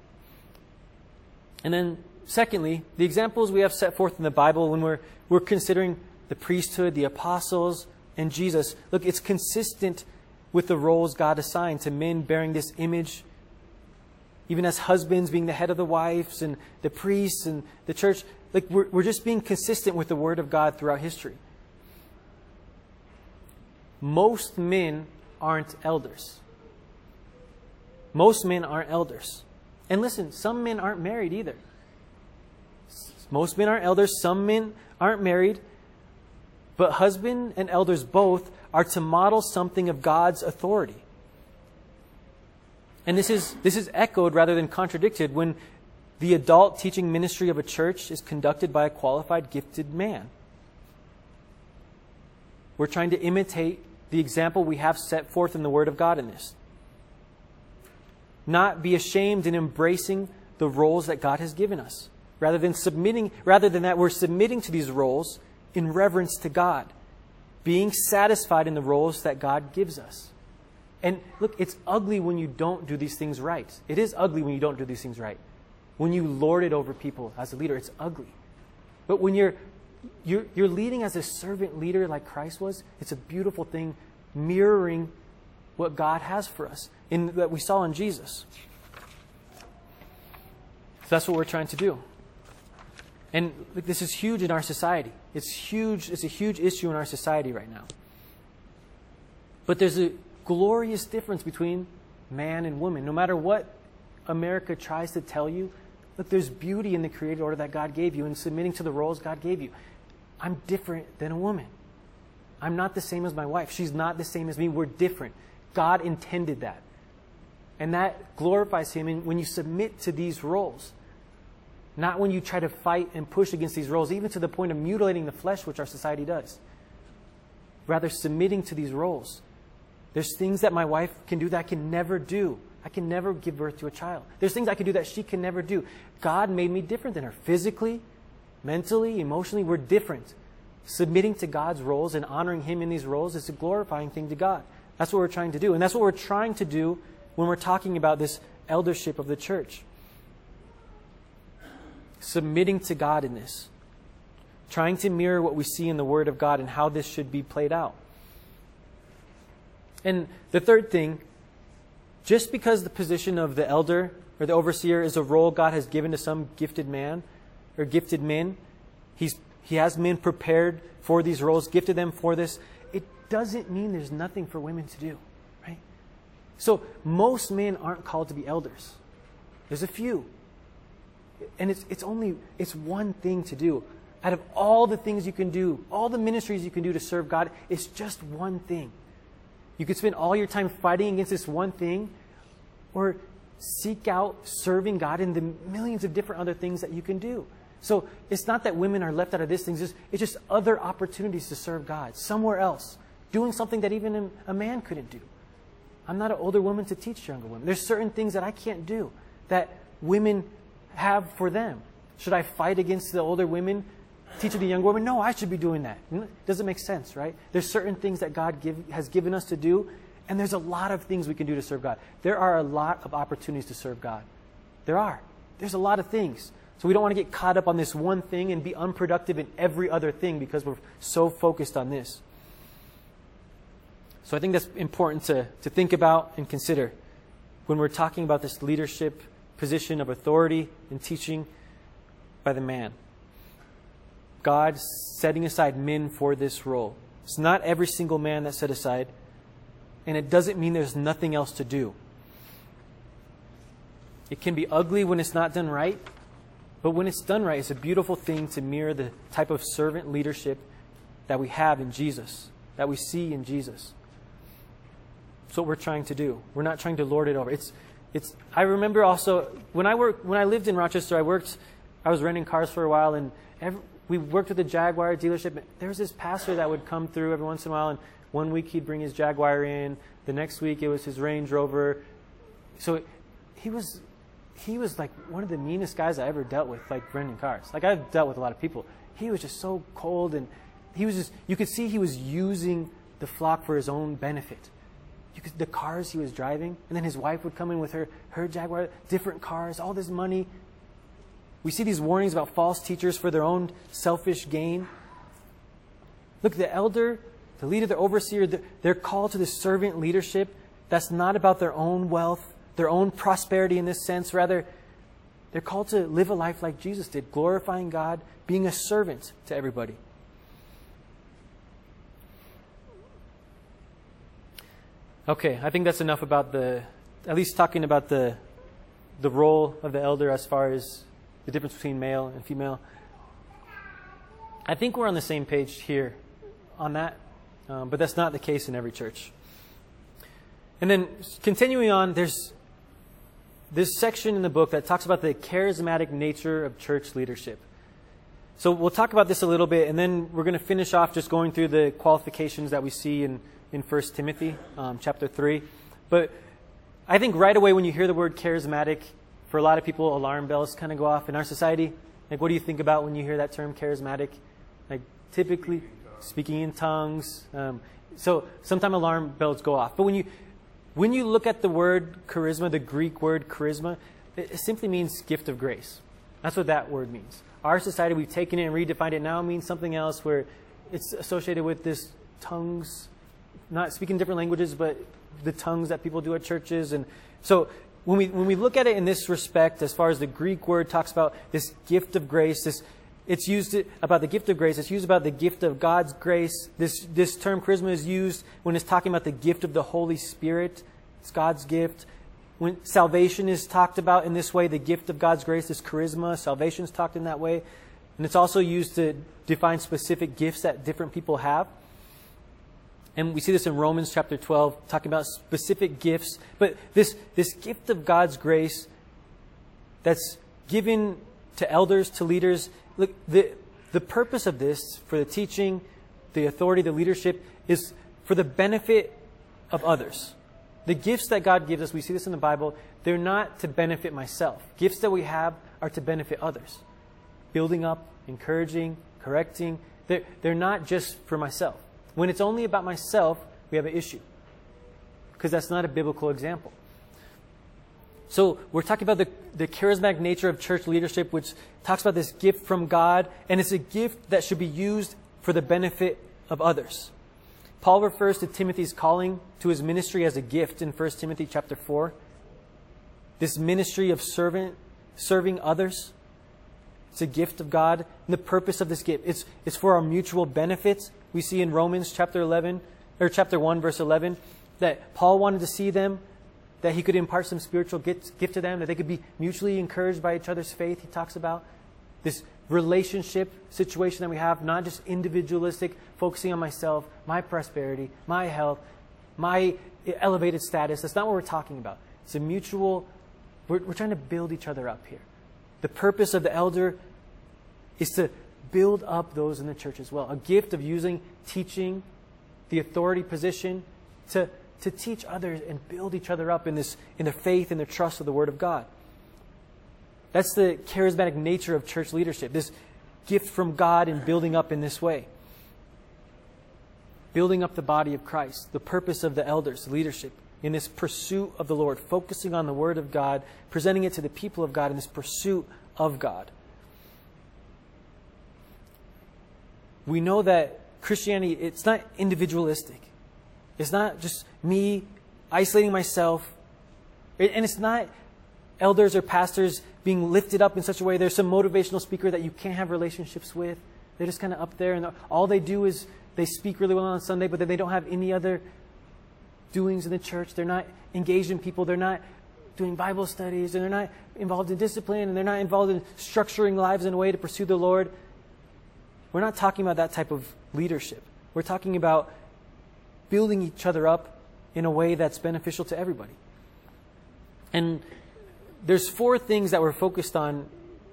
And then secondly, the examples we have set forth in the Bible when we're, we're considering the priesthood, the apostles, and Jesus. Look, it's consistent with the roles God assigned to men bearing this image, even as husbands being the head of the wives and the priests and the church. Like we're, we're just being consistent with the Word of God throughout history. Most men aren't elders. Most men aren't elders. And listen, some men aren't married either. Most men aren't elders. Some men aren't married. But husband and elders both are to model something of God's authority. And this is this is echoed rather than contradicted when the adult teaching ministry of a church is conducted by a qualified, gifted man. We're trying to imitate the example we have set forth in the Word of God in this. Not be ashamed in embracing the roles that God has given us. Rather than submitting, rather than that, we're submitting to these roles in reverence to God. Being satisfied in the roles that God gives us. And look, it's ugly when you don't do these things right. It is ugly when you don't do these things right. When you lord it over people as a leader, it's ugly. But when you're you're, you're leading as a servant leader like Christ was, it's a beautiful thing, mirroring what God has for us in that we saw in Jesus. So that's what we're trying to do. And look, this is huge in our society. It's huge. It's a huge issue in our society right now. But there's a glorious difference between man and woman. No matter what America tries to tell you, look, there's beauty in the created order that God gave you and submitting to the roles God gave you. I'm different than a woman. I'm not the same as my wife. She's not the same as me. We're different. God intended that. And that glorifies Him in when you submit to these roles. Not when you try to fight and push against these roles, even to the point of mutilating the flesh, which our society does. Rather, submitting to these roles. There's things that my wife can do that I can never do. I can never give birth to a child. There's things I can do that she can never do. God made me different than her. Physically, mentally, emotionally, we're different. Submitting to God's roles and honoring Him in these roles is a glorifying thing to God. That's what we're trying to do. And that's what we're trying to do when we're talking about this eldership of the church. Submitting to God in this. Trying to mirror what we see in the Word of God and how this should be played out. And the third thing, just because the position of the elder or the overseer is a role God has given to some gifted man or gifted men, he's, he has men prepared for these roles, gifted them for this, it doesn't mean there's nothing for women to do, right? So most men aren't called to be elders. There's a few. And it's, it's only, it's one thing to do. Out of all the things you can do, all the ministries you can do to serve God, it's just one thing. You could spend all your time fighting against this one thing, or seek out serving God in the millions of different other things that you can do. So it's not that women are left out of this thing. It's just, it's just other opportunities to serve God somewhere else, doing something that even a man couldn't do. I'm not an older woman to teach younger women. There's certain things that I can't do that women have for them. Should I fight against the older women, teaching the younger women? No, I should be doing that. It doesn't make sense, right? There's certain things that God give, has given us to do, and there's a lot of things we can do to serve God. There are a lot of opportunities to serve God. There are. There's a lot of things. So we don't want to get caught up on this one thing and be unproductive in every other thing because we're so focused on this. So I think that's important to, to think about and consider when we're talking about this leadership position of authority and teaching by the man. God setting aside men for this role. It's not every single man that's set aside, and it doesn't mean there's nothing else to do. It can be ugly when it's not done right, but when it's done right, it's a beautiful thing to mirror the type of servant leadership that we have in Jesus, that we see in Jesus. That's what we're trying to do. We're not trying to lord it over. It's, it's. I remember also when I worked, when I lived in Rochester, I worked. I was renting cars for a while, and every, we worked with a Jaguar dealership. There was this pastor that would come through every once in a while, and one week he'd bring his Jaguar in. The next week it was his Range Rover. So he was, he was like one of the meanest guys I ever dealt with, like renting cars. Like I've dealt with a lot of people. He was just so cold, and he was just. You could see he was using the flock for his own benefit. You could, the cars he was driving, and then his wife would come in with her her Jaguar, different cars, all this money. We see these warnings about false teachers for their own selfish gain. Look, the elder, the leader, the overseer, they're called to this servant leadership that's not about their own wealth, their own prosperity in this sense. Rather, they're called to live a life like Jesus did, glorifying God, being a servant to everybody. Okay, I think that's enough about the, at least talking about the, the role of the elder as far as the difference between male and female. I think we're on the same page here on that, um, but that's not the case in every church. And then continuing on, there's this section in the book that talks about the charismatic nature of church leadership. So we'll talk about this a little bit, and then we're going to finish off just going through the qualifications that we see in, in First Timothy um, chapter three. But I think right away when you hear the word charismatic, for a lot of people, alarm bells kind of go off in our society. Like, what do you think about when you hear that term, charismatic? Like, typically, speaking in tongues. Um, so sometimes alarm bells go off. But when you when you look at the word charisma, the Greek word charisma, it, it simply means gift of grace. That's what that word means. Our society, we've taken it and redefined it. Now it means something else, where it's associated with this tongues, not speaking different languages, but the tongues that people do at churches. And so when we when we look at it in this respect, as far as the Greek word talks about this gift of grace, this it's used about the gift of grace. It's used about the gift of God's grace. This this term charisma is used when it's talking about the gift of the Holy Spirit. It's God's gift. When salvation is talked about in this way, the gift of God's grace is charisma. Salvation is talked in that way. And it's also used to define specific gifts that different people have. And we see this in Romans chapter twelve, talking about specific gifts. But this, this gift of God's grace that's given to elders, to leaders, look, the, the purpose of this, for the teaching, the authority, the leadership, is for the benefit of others. The gifts that God gives us, we see this in the Bible, they're not to benefit myself. Gifts that we have are to benefit others. Building up, encouraging, correcting. They're, they're not just for myself. When it's only about myself, we have an issue, because that's not a biblical example. So we're talking about the, the charismatic nature of church leadership, which talks about this gift from God, and it's a gift that should be used for the benefit of others. Paul refers to Timothy's calling to his ministry as a gift in First Timothy chapter four. This ministry of servant, serving others, it's a gift of God. And the purpose of this gift, it's, it's for our mutual benefit. We see in Romans chapter eleven, or chapter one, verse eleven, that Paul wanted to see them, that he could impart some spiritual gift, gift to them, that they could be mutually encouraged by each other's faith. He talks about this relationship situation that we have, not just individualistic, focusing on myself, my prosperity, my health, my elevated status. That's not what we're talking about. It's a mutual, we're, we're trying to build each other up here. The purpose of the elder is to build up those in the church as well. A gift of using teaching, the authority position, to, to teach others and build each other up in this, in the faith and the trust of the Word of God. That's the charismatic nature of church leadership, this gift from God and building up in this way. Building up the body of Christ, the purpose of the elders, leadership, in this pursuit of the Lord, focusing on the Word of God, presenting it to the people of God in this pursuit of God. We know that Christianity, it's not individualistic. It's not just me isolating myself. And it's not elders or pastors being lifted up in such a way. There's some motivational speaker that you can't have relationships with. They're just kind of up there, and all they do is they speak really well on Sunday, but then they don't have any other doings in the church. They're not engaged in people. They're not doing Bible studies, and they're not involved in discipline, and they're not involved in structuring lives in a way to pursue the Lord. We're not talking about that type of leadership. We're talking about building each other up in a way that's beneficial to everybody. And there's four things that we're focused on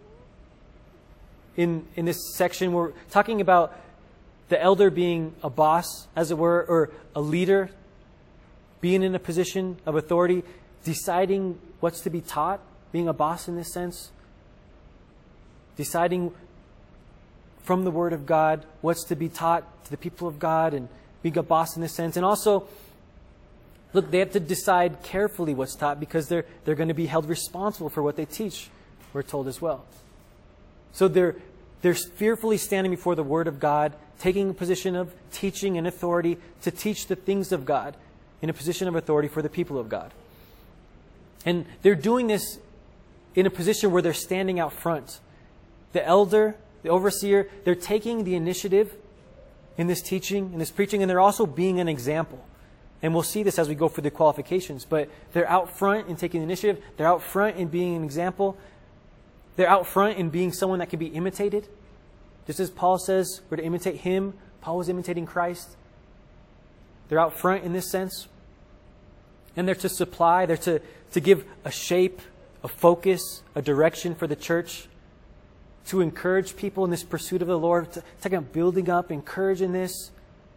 in, in this section. We're talking about the elder being a boss, as it were, or a leader, being in a position of authority, deciding what's to be taught, being a boss in this sense, deciding from the Word of God what's to be taught to the people of God, and being a boss in this sense. And also, look, they have to decide carefully what's taught, because they're they're going to be held responsible for what they teach, we're told as well. So they're they're fearfully standing before the Word of God, taking a position of teaching and authority to teach the things of God in a position of authority for the people of God. And they're doing this in a position where they're standing out front. The elder, the overseer, they're taking the initiative in this teaching, in this preaching, and they're also being an example. And we'll see this as we go through the qualifications. But they're out front in taking the initiative. They're out front in being an example. They're out front in being someone that can be imitated. Just as Paul says, we're to imitate him. Paul was imitating Christ. They're out front in this sense. And they're to supply, they're to, to give a shape, a focus, a direction for the church, to encourage people in this pursuit of the Lord, to talk about building up, encourage in this,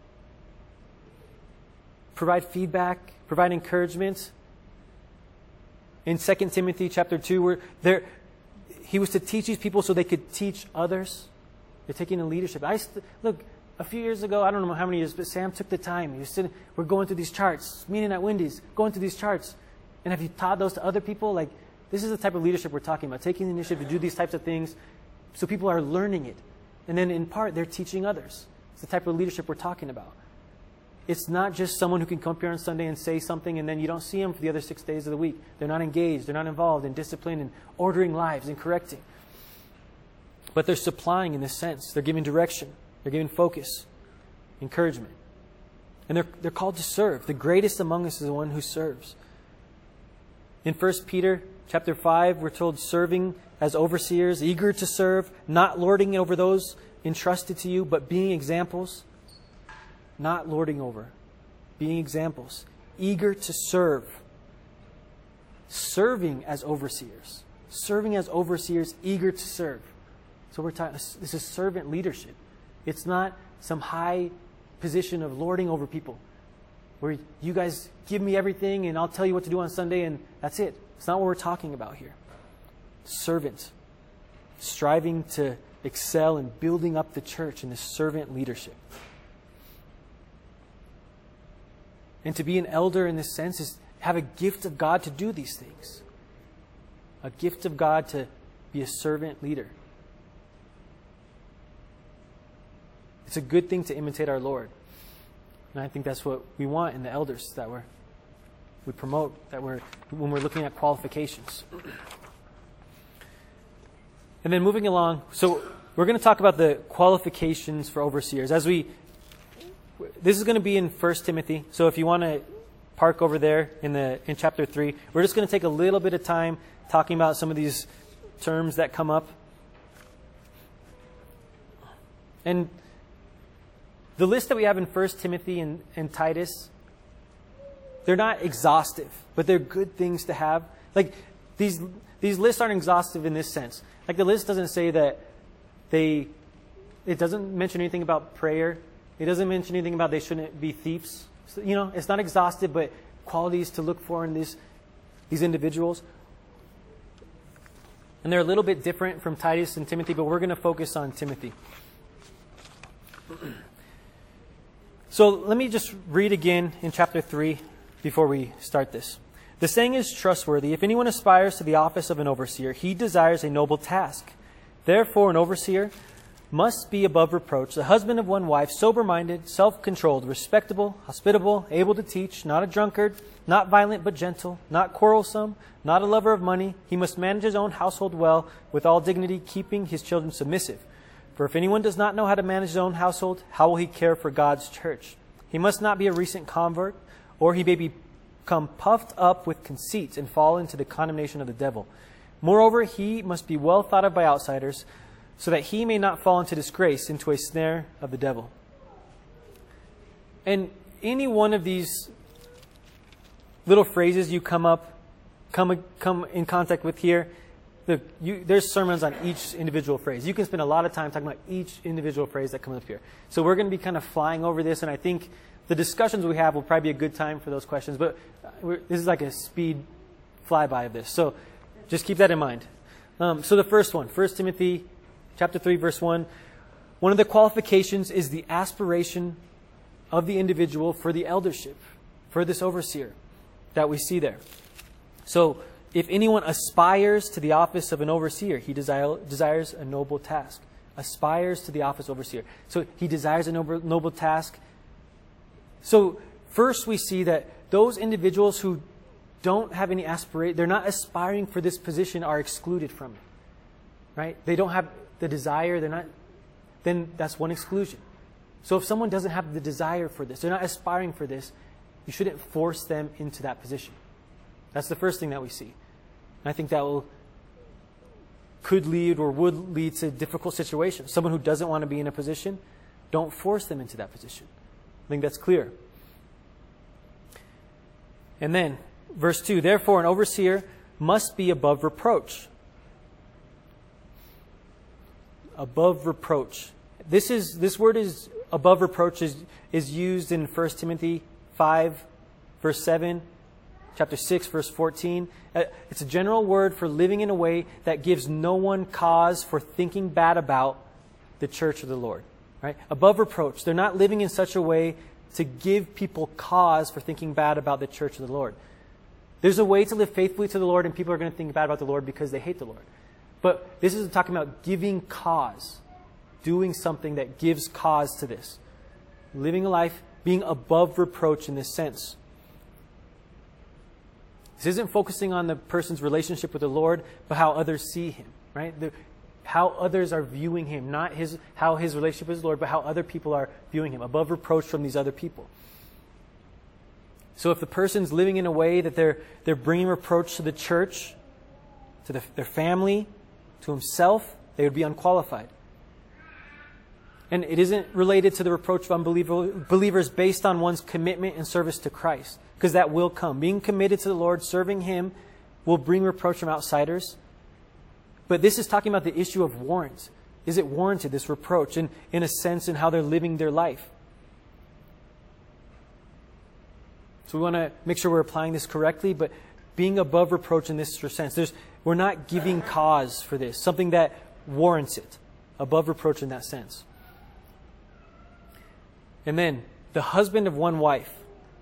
provide feedback, provide encouragement. In Second Timothy chapter two, where there, he was to teach these people so they could teach others. They're taking the leadership. I st- look, a few years ago, I don't know how many years, but Sam took the time. He was sitting, we're going through these charts, meeting at Wendy's, going through these charts. And have you taught those to other people? Like, this is the type of leadership we're talking about, taking the initiative to do these types of things so people are learning it. And then in part, they're teaching others. It's the type of leadership we're talking about. It's not just someone who can come here on Sunday and say something and then you don't see them for the other six days of the week. They're not engaged. They're not involved in discipline and ordering lives and correcting. But they're supplying in this sense. They're giving direction. They're giving focus, encouragement. And they're, they're called to serve. The greatest among us is the one who serves. In First Peter chapter five, we're told serving as overseers, eager to serve, not lording over those entrusted to you, but being examples. Not lording over, being examples, eager to serve, serving as overseers, serving as overseers, eager to serve. So we're talking, this is servant leadership. It's not some high position of lording over people where you guys give me everything and I'll tell you what to do on Sunday and that's it. It's not what we're talking about here. Servant, striving to excel in building up the church in this servant leadership. And to be an elder in this sense is have a gift of God to do these things. A gift of God to be a servant leader. It's a good thing to imitate our Lord. And I think that's what we want in the elders that we're, we promote, that we're when we're looking at qualifications. And then moving along, so we're going to talk about the qualifications for overseers. As we This is going to be in First Timothy. So if you want to park over there in the in chapter three, we're just going to take a little bit of time talking about some of these terms that come up. And the list that we have in First Timothy and, and Titus, they're not exhaustive, but they're good things to have. Like these these lists aren't exhaustive in this sense. Like the list doesn't say that they, it doesn't mention anything about prayer. It doesn't mention anything about they shouldn't be thieves. So, you know, it's not exhaustive, but qualities to look for in these, these individuals. And they're a little bit different from Titus and Timothy, but we're going to focus on Timothy. So let me just read again in chapter three before we start this. The saying is trustworthy. If anyone aspires to the office of an overseer, he desires a noble task. Therefore, an overseer must be above reproach, the husband of one wife, sober-minded, self-controlled, respectable, hospitable, able to teach, not a drunkard, not violent but gentle, not quarrelsome, not a lover of money. He must manage his own household well, with all dignity, keeping his children submissive. For if anyone does not know how to manage his own household, how will he care for God's church? He must not be a recent convert, or he may become puffed up with conceit and fall into the condemnation of the devil. Moreover, he must be well thought of by outsiders, so that he may not fall into disgrace, into a snare of the devil. And any one of these little phrases you come up, come come in contact with here, look, you, there's sermons on each individual phrase. You can spend a lot of time talking about each individual phrase that comes up here. So we're going to be kind of flying over this, and I think the discussions we have will probably be a good time for those questions. But we're, this is like a speed flyby of this. So just keep that in mind. Um, so the first one, First Timothy chapter three, verse one. One of the qualifications is the aspiration of the individual for the eldership, for this overseer that we see there. So if anyone aspires to the office of an overseer, he desire, desires a noble task. Aspires to the office of overseer. So he desires a noble, noble task. So first we see that those individuals who don't have any aspiration, they're not aspiring for this position, are excluded from it. Right? They don't have the desire, they're not, then that's one exclusion. So if someone doesn't have the desire for this, they're not aspiring for this, you shouldn't force them into that position. That's the first thing that we see. And I think that will could lead or would lead to difficult situations. Someone who doesn't want to be in a position, don't force them into that position. I think that's clear. And then, verse two, therefore an overseer must be above reproach. Above reproach. This is this word is above reproach is, is used in First Timothy five, verse seven, chapter six, verse fourteen. Uh, it's a general word for living in a way that gives no one cause for thinking bad about the church of the Lord. Right? Above reproach. They're not living in such a way to give people cause for thinking bad about the church of the Lord. There's a way to live faithfully to the Lord, and people are going to think bad about the Lord because they hate the Lord. But this is talking about giving cause, doing something that gives cause to this. Living a life, being above reproach in this sense. This isn't focusing on the person's relationship with the Lord, but how others see him, right? The, how others are viewing him, not his how his relationship with the Lord, but how other people are viewing him, above reproach from these other people. So if the person's living in a way that they're they're bringing reproach to the church, to the, their family, to himself, they would be unqualified. And it isn't related to the reproach of unbeliever, believers based on one's commitment and service to Christ, because that will come. Being committed to the Lord, serving him, will bring reproach from outsiders. But this is talking about the issue of warrant. Is it warranted, this reproach, in, in a sense in how they're living their life? So we want to make sure we're applying this correctly, but being above reproach in this sense. There's, we're not giving cause for this, something that warrants it. Above reproach in that sense. And then, the husband of one wife.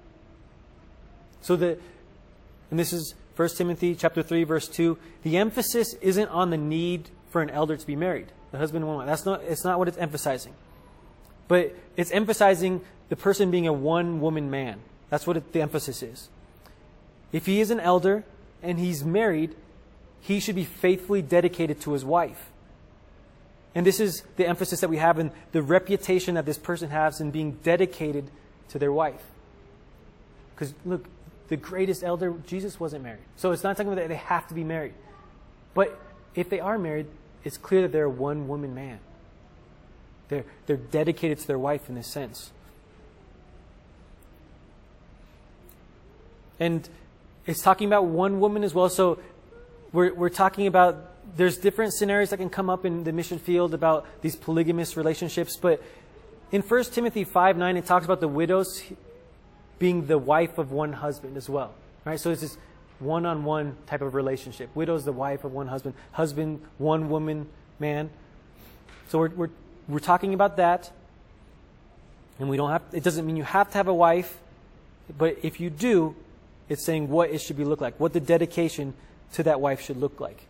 So the, and this is First Timothy chapter three, verse two. The emphasis isn't on the need for an elder to be married. The husband of one wife. That's not, it's not what it's emphasizing. But it's emphasizing the person being a one-woman man. That's what it, the emphasis is. If he is an elder and he's married, he should be faithfully dedicated to his wife. And this is the emphasis that we have in the reputation that this person has in being dedicated to their wife. Because look, the greatest elder, Jesus wasn't married. So it's not talking about that they have to be married. But if they are married, it's clear that they're a one-woman man. They're, they're dedicated to their wife in this sense. And it's talking about one woman as well. So we're, we're talking about, there's different scenarios that can come up in the mission field about these polygamous relationships. But in First Timothy five nine, it talks about the widows being the wife of one husband as well. Right? So it's this one-on-one type of relationship. Widow's the wife of one husband. Husband, one woman, man. So we're, we're, we're talking about that. And we don't have, it doesn't mean you have to have a wife. But if you do, it's saying what it should be look like. What the dedication to that wife should look like.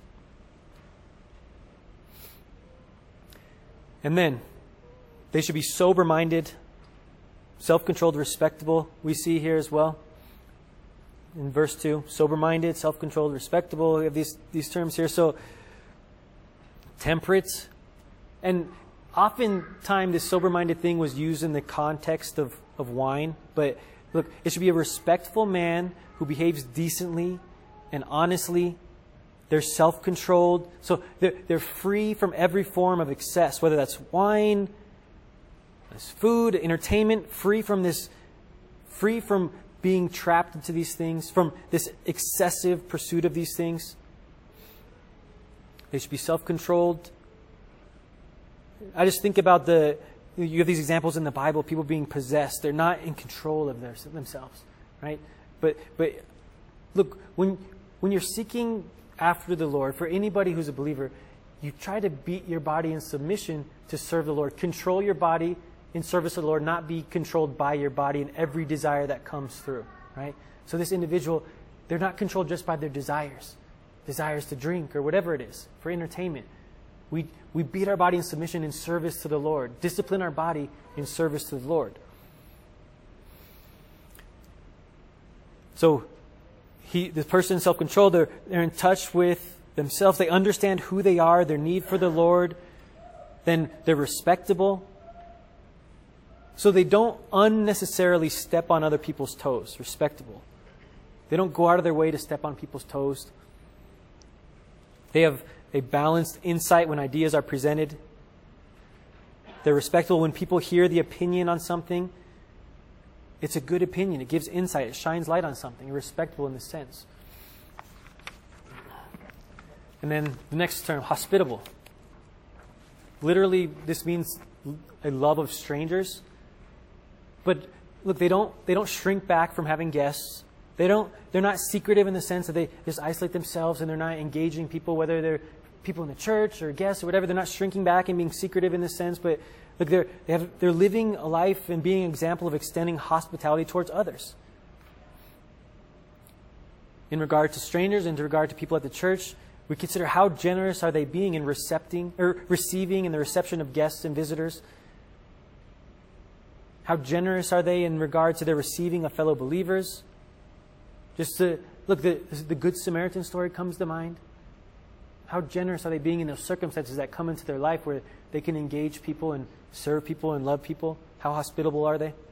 And then, they should be sober-minded, self-controlled, respectable. We see here as well. In verse two, sober-minded, self-controlled, respectable. We have these, these terms here. So, temperate. And oftentimes, this sober-minded thing was used in the context of, of wine. But look, it should be a respectful man who behaves decently and honestly. They're self-controlled. So they're, they're free from every form of excess, whether that's wine, that's food, entertainment, free from this, free from being trapped into these things, from this excessive pursuit of these things. They should be self-controlled. I just think about the, you have these examples in the Bible, people being possessed. They're not in control of their, themselves, right? But, but look, when, when you're seeking after the Lord, for anybody who's a believer, you try to beat your body in submission to serve the Lord. Control your body in service of the Lord, not be controlled by your body and every desire that comes through, right? So this individual, they're not controlled just by their desires, desires to drink or whatever it is, for entertainment. We, we beat our body in submission in service to the Lord, discipline our body in service to the Lord. So, He, the person is self-controlled, they're, they're in touch with themselves. They understand who they are, their need for the Lord. Then they're respectable. So they don't unnecessarily step on other people's toes. Respectable. They don't go out of their way to step on people's toes. They have a balanced insight when ideas are presented. They're respectable when people hear the opinion on something. It's a good opinion. It gives insight. It shines light on something. Respectable in this sense. And then the next term, hospitable. Literally, this means a love of strangers. But look, they don't they don't shrink back from having guests. They don't they're not secretive in the sense that they just isolate themselves and they're not engaging people, whether they're people in the church or guests or whatever. They're not shrinking back and being secretive in this sense, but look, they're they have they're living a life and being an example of extending hospitality towards others. In regard to strangers and in regard to people at the church, we consider how generous are they being in recepting or receiving and the reception of guests and visitors. How generous are they in regard to their receiving of fellow believers? Just to look, the the Good Samaritan story comes to mind. How generous are they being in those circumstances that come into their life where they can engage people and serve people and love people? How hospitable are they?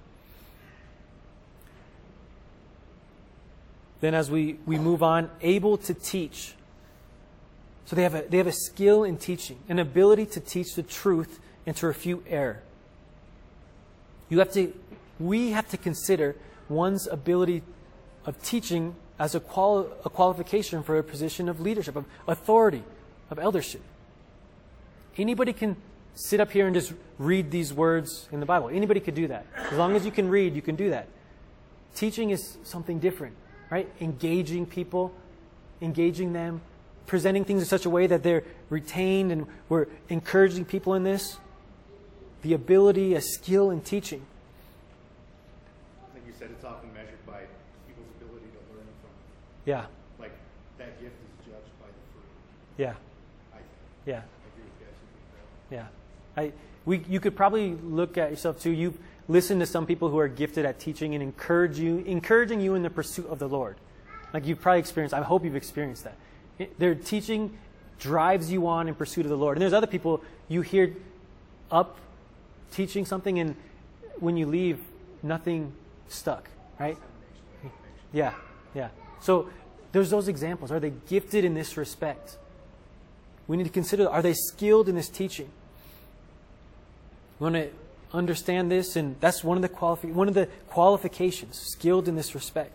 Then as we, we move on, able to teach. So they have a they have a skill in teaching, an ability to teach the truth and to refute error. You have to we have to consider one's ability of teaching as a, quali- a qualification for a position of leadership, of authority, of eldership. Anybody can sit up here and just read these words in the Bible. Anybody could do that. As long as you can read, you can do that. Teaching is something different, right? Engaging people, engaging them, presenting things in such a way that they're retained, and we're encouraging people in this. The ability, a skill in teaching. Like you said, it's often measured by people's ability to learn from. Yeah. Like that gift is judged by the fruit. Yeah. I think. Yeah. I agree with that. Yeah. I we you could probably look at yourself too. You've listened to some people who are gifted at teaching and encourage you, encouraging you in the pursuit of the Lord. Like you've probably experienced. I hope you've experienced that. It, their teaching drives you on in pursuit of the Lord. And there's other people you hear up teaching something, and when you leave, nothing stuck, right? Yeah, yeah. So there's those examples. Are they gifted in this respect? We need to consider, are they skilled in this teaching? We want to understand this, and that's one of the qualifi- one of the qualifications, skilled in this respect.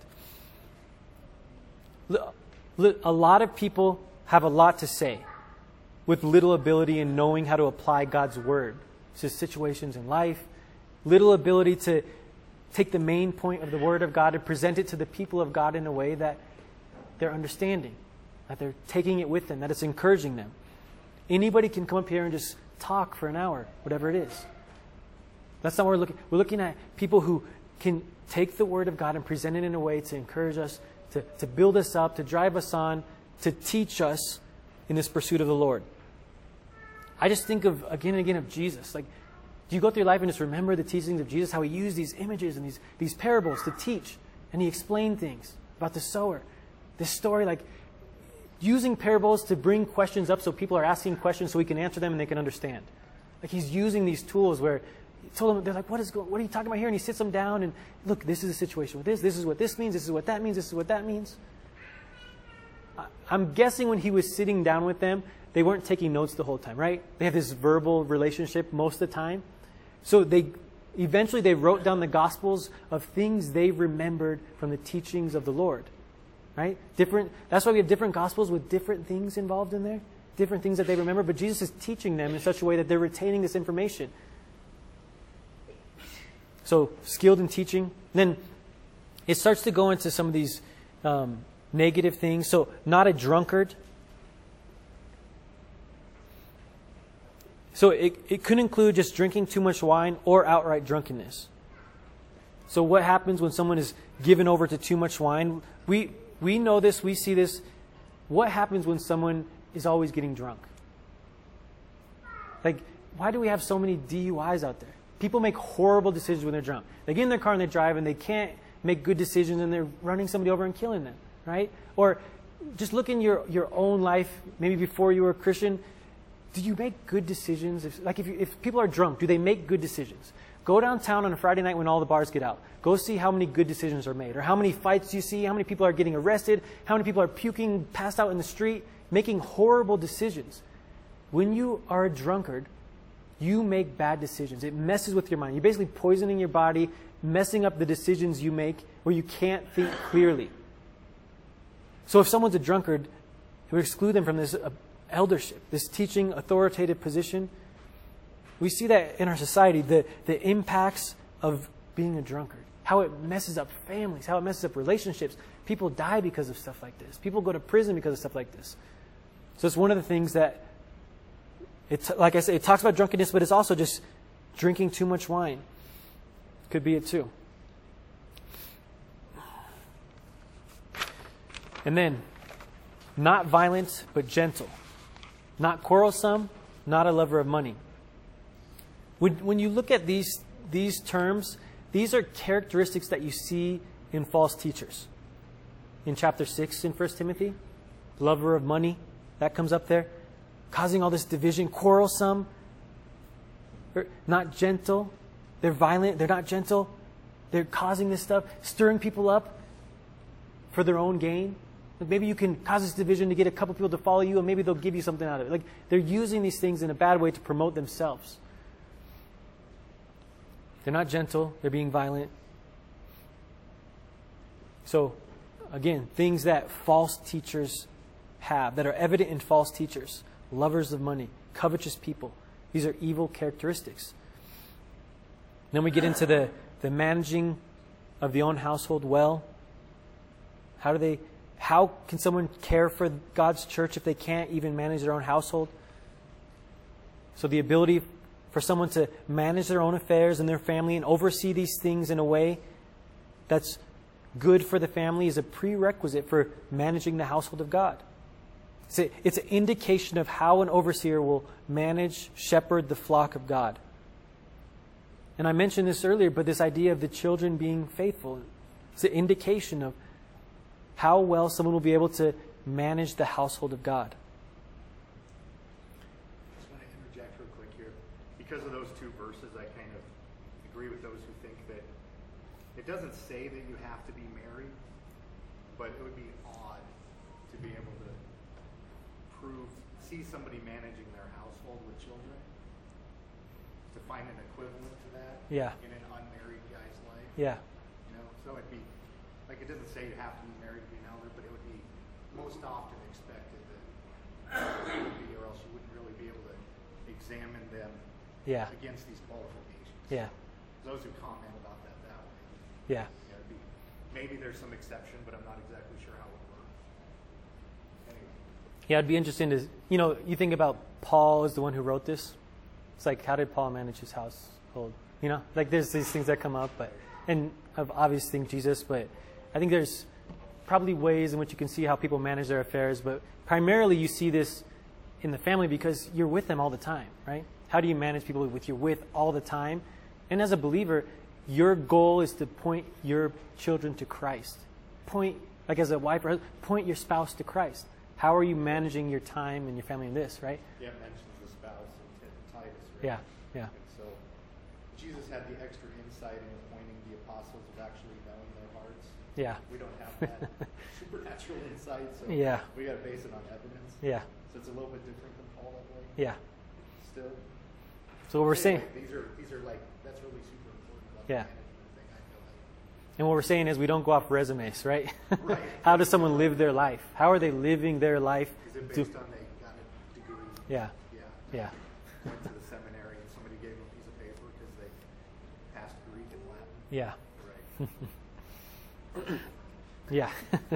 A lot of people have a lot to say with little ability in knowing how to apply God's word to situations in life, little ability to take the main point of the Word of God and present it to the people of God in a way that they're understanding, that they're taking it with them, that it's encouraging them. Anybody can come up here and just talk for an hour, whatever it is. That's not what we're looking. We're looking at people who can take the Word of God and present it in a way to encourage us, to, to build us up, to drive us on, to teach us in this pursuit of the Lord. I just think of, again and again, of Jesus. Like, do you go through your life and just remember the teachings of Jesus, how he used these images and these, these parables to teach, and he explained things about the sower. This story, like, using parables to bring questions up so people are asking questions so we can answer them and they can understand. Like, he's using these tools where he told them, they're like, what is going, what are you talking about here? And he sits them down and, look, this is a situation with this, this is what this means, this is what that means, this is what that means. I, I'm guessing when he was sitting down with them, they weren't taking notes the whole time, right? They have this verbal relationship most of the time. So they eventually they wrote down the Gospels of things they remembered from the teachings of the Lord, right? Different. That's why we have different Gospels with different things involved in there, different things that they remember. But Jesus is teaching them in such a way that they're retaining this information. So skilled in teaching. Then it starts to go into some of these um, negative things. So not a drunkard. So it, it could include just drinking too much wine or outright drunkenness. So what happens when someone is given over to too much wine? We we know this, we see this. What happens when someone is always getting drunk? Like, why do we have so many D U Is out there? People make horrible decisions when they're drunk. They get in their car and they drive and they can't make good decisions and they're running somebody over and killing them, right? Or just look in your, your own life, maybe before you were a Christian. Do you make good decisions? If, like if, you, if people are drunk, do they make good decisions? Go downtown on a Friday night when all the bars get out. Go see how many good decisions are made, or how many fights you see, how many people are getting arrested, how many people are puking, passed out in the street, making horrible decisions. When you are a drunkard, you make bad decisions. It messes with your mind. You're basically poisoning your body, messing up the decisions you make where you can't think clearly. So if someone's a drunkard, we exclude them from this uh, eldership, this teaching authoritative position. We see that in our society, the, the impacts of being a drunkard, how it messes up families, how it messes up relationships. People die because of stuff like this. People go to prison because of stuff like this. So it's one of the things that, it's like I said, it talks about drunkenness, but it's also just drinking too much wine. Could be it too. And then, not violent, but gentle. Not quarrelsome, not a lover of money. When, when you look at these, these terms, these are characteristics that you see in false teachers. In chapter six in First Timothy, lover of money, that comes up there. Causing all this division, quarrelsome, not gentle. They're violent, they're not gentle. They're causing this stuff, stirring people up for their own gain. Like maybe you can cause this division to get a couple people to follow you, and maybe they'll give you something out of it. Like they're using these things in a bad way to promote themselves. They're not gentle, they're being violent. So, again, things that false teachers have, that are evident in false teachers. Lovers of money, covetous people. These are evil characteristics. Then we get into the, the managing of the own household well. How do they, how can someone care for God's church if they can't even manage their own household? So the ability for someone to manage their own affairs and their family and oversee these things in a way that's good for the family is a prerequisite for managing the household of God. It's, a, it's an indication of how an overseer will manage, shepherd the flock of God. And I mentioned this earlier, but this idea of the children being faithful, it's an indication of how well someone will be able to manage the household of God. I just want to interject real quick here. Because of those two verses, I kind of agree with those who think that it doesn't say that you have to be married, but it would be odd to be able to prove, see somebody managing their household with children, to find an equivalent to that Yeah. in an unmarried guy's life. Yeah. You know, so it'd be, like it doesn't say you have to be married to be an elder, but it would be most often expected that it would be, or else you wouldn't really be able to examine them Yeah. against these qualifications. Yeah. Those who comment about that that way. Yeah. Yeah, it'd be, maybe there's some exception, but I'm not exactly sure how it works. Anyway. Yeah, it'd be interesting to, you know, you think about Paul as the one who wrote this. It's like, how did Paul manage his household? You know, like there's these things that come up, but, and of obvious thing, Jesus, but I think there's probably ways in which you can see how people manage their affairs, but primarily you see this in the family because you're with them all the time, right? How do you manage people with you're with all the time? And as a believer, your goal is to point your children to Christ. Point, like as a wife or husband, point your spouse to Christ. How are you managing your time and your family in this, right? Yeah, it mentions the spouse in Titus, right? Yeah, yeah. And so Jesus had the extra insight in appointing the apostles of actually knowing their hearts. Yeah. We don't have that supernatural insight, so Yeah. we got to base it on evidence. Yeah, So it's a little bit different than Paul that way. yeah. Still. So what we're saying, Anyway, these are these are like that's really super important about Yeah. the management thing. I feel like. and what we're saying is we don't go off resumes, right? Right. How does someone live their life? How are they living their life? Is it Do- based on they got a degree? yeah, Yeah. yeah, Went to the seminary and somebody gave them a piece of paper because they passed Greek and Latin. yeah, Right. yeah.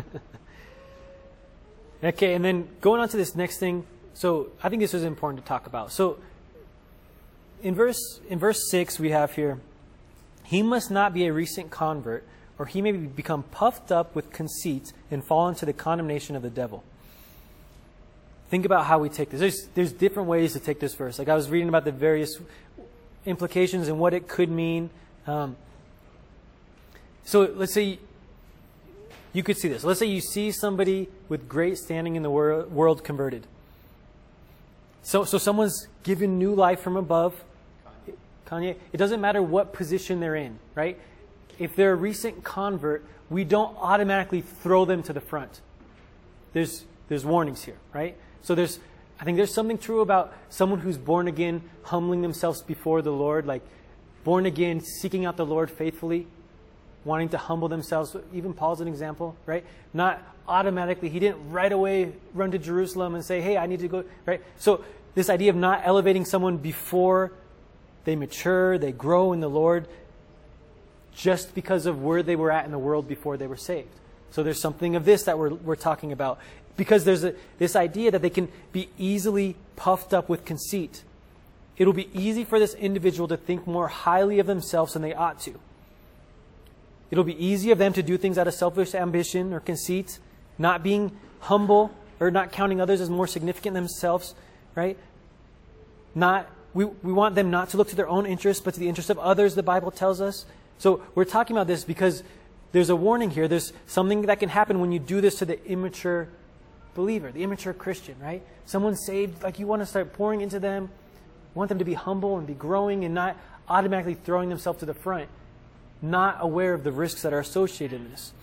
Okay, and then going on to this next thing. So I think this is important to talk about. So in verse in verse six we have here, he must not be a recent convert, or he may become puffed up with conceit and fall into the condemnation of the devil. Think about how we take this. There's, there's different ways to take this verse. Like I was reading about the various implications and what it could mean. Um, so let's say you could see this. Let's say you see somebody with great standing in the wor- world converted. So, so someone's given new life from above. Kanye. It doesn't matter what position they're in, right? If they're a recent convert, we don't automatically throw them to the front. There's there's warnings here, right? So there's, I think there's something true about someone who's born again, humbling themselves before the Lord, like born again, seeking out the Lord faithfully. wanting to humble themselves. Even Paul's an example, right? Not automatically, he didn't right away run to Jerusalem and say, hey, I need to go, right? So this idea of not elevating someone before they mature, they grow in the Lord, just because of where they were at in the world before they were saved. So there's something of this that we're, we're talking about. Because there's a, this idea that they can be easily puffed up with conceit. It'll be easy for this individual to think more highly of themselves than they ought to. It'll be easy of them to do things out of selfish ambition or conceit, not being humble or not counting others as more significant than themselves, right? Not we, we want them not to look to their own interests, but to the interests of others, the Bible tells us. So we're talking about this because there's a warning here. There's something that can happen when you do this to the immature believer, the immature Christian, right? Someone saved, like you want to start pouring into them, want them to be humble and be growing and not automatically throwing themselves to the front, not aware of the risks that are associated in this.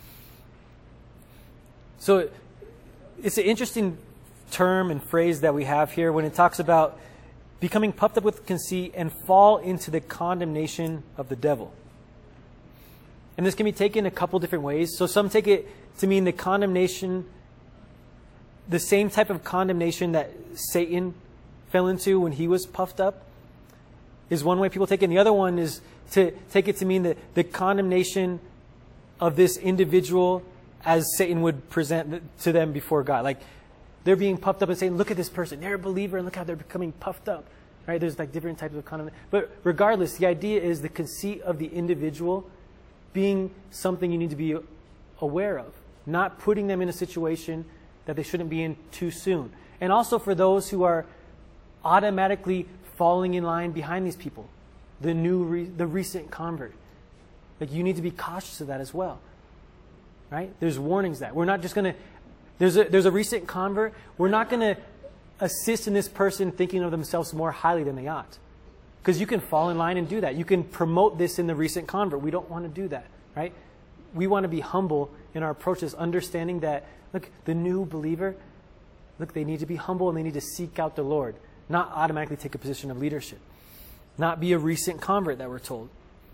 So it's an interesting term and phrase that we have here when it talks about becoming puffed up with conceit and fall into the condemnation of the devil. And this can be taken a couple different ways. So some take it to mean the condemnation, the same type of condemnation that Satan fell into when he was puffed up, is one way people take it. And the other one is to take it to mean that the condemnation of this individual as Satan would present to them before God. Like they're being puffed up and saying, look at this person, they're a believer and look how they're becoming puffed up. Right? There's like different types of condemnation. But regardless, the idea is the conceit of the individual being something you need to be aware of, not putting them in a situation that they shouldn't be in too soon. And also for those who are automatically falling in line behind these people, the new, re- the recent convert. Like you need to be cautious of that as well, right? There's warnings that we're not just going to, there's a, there's a recent convert. We're not going to assist in this person thinking of themselves more highly than they ought. Because you can fall in line and do that. You can promote this in the recent convert. We don't want to do that, right? We want to be humble in our approaches, understanding that, look, the new believer, look, they need to be humble and they need to seek out the Lord, not automatically take a position of leadership, not be a recent convert that we're told.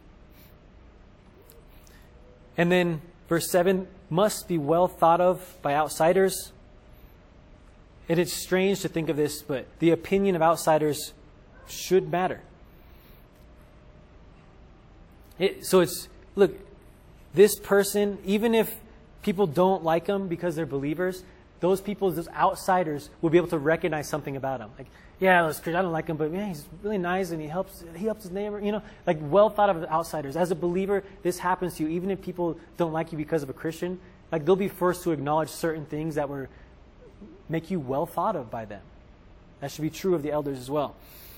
And then verse seven, must be well thought of by outsiders. And it's strange to think of this, but the opinion of outsiders should matter. It, so it's, look, this person, even if people don't like them because they're believers, those people, those outsiders, will be able to recognize something about them. Like, yeah, I don't like him, but man, he's really nice and he helps he helps his neighbor. You know, like well thought of outsiders. As a believer, this happens to you. Even if people don't like you because of a Christian, like they'll be first to acknowledge certain things that were make you well thought of by them. That should be true of the elders as well.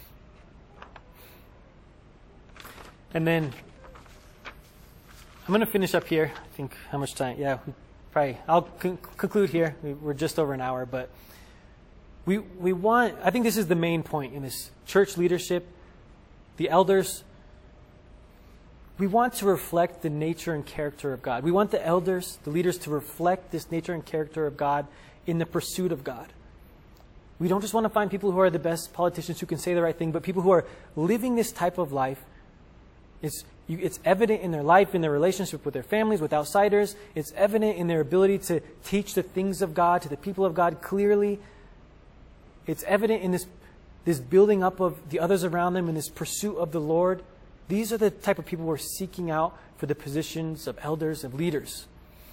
And then I'm going to finish up here. I think how much time? Yeah, we probably. I'll con- conclude here. We, we're just over an hour, but we we want. I think this is the main point in this church leadership, the elders. We want to reflect the nature and character of God. We want the elders, the leaders, to reflect this nature and character of God in the pursuit of God. We don't just want to find people who are the best politicians who can say the right thing, but people who are living this type of life. It's You, it's evident in their life, in their relationship with their families, with outsiders. It's evident in their ability to teach the things of God to the people of God clearly. It's evident in this, this building up of the others around them, in this pursuit of the Lord. These are the type of people we're seeking out for the positions of elders and leaders.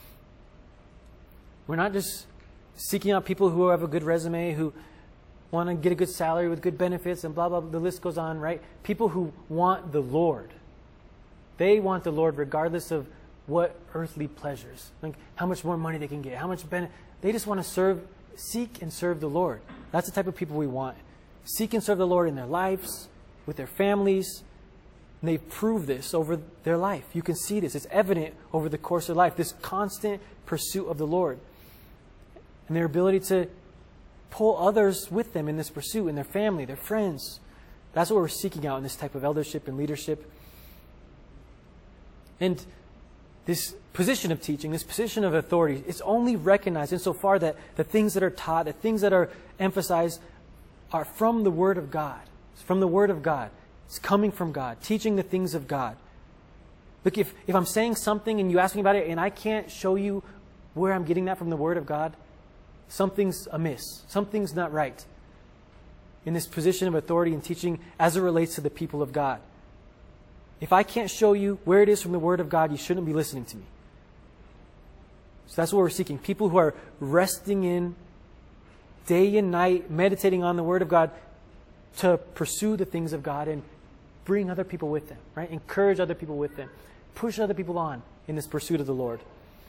We're not just seeking out people who have a good resume, who want to get a good salary with good benefits and blah, blah, blah. The list goes on, right? People who want the Lord. They want the Lord regardless of what earthly pleasures, like how much more money they can get, how much benefit. They just want to serve, seek and serve the Lord. That's the type of people we want. Seek and serve the Lord in their lives, with their families. And they prove this over their life. You can see this. It's evident over the course of life, this constant pursuit of the Lord. And their ability to pull others with them in this pursuit, in their family, their friends. That's what we're seeking out in this type of eldership and leadership. And this position of teaching, this position of authority, it's only recognized insofar that the things that are taught, the things that are emphasized are from the Word of God. It's from the Word of God. It's coming from God, teaching the things of God. Look, if, if I'm saying something and you ask me about it and I can't show you where I'm getting that from the Word of God, something's amiss. Something's not right in this position of authority and teaching as it relates to the people of God. If I can't show you where it is from the Word of God, you shouldn't be listening to me. So that's what we're seeking. People who are resting in day and night, meditating on the Word of God to pursue the things of God and bring other people with them, right? Encourage other people with them. Push other people on in this pursuit of the Lord.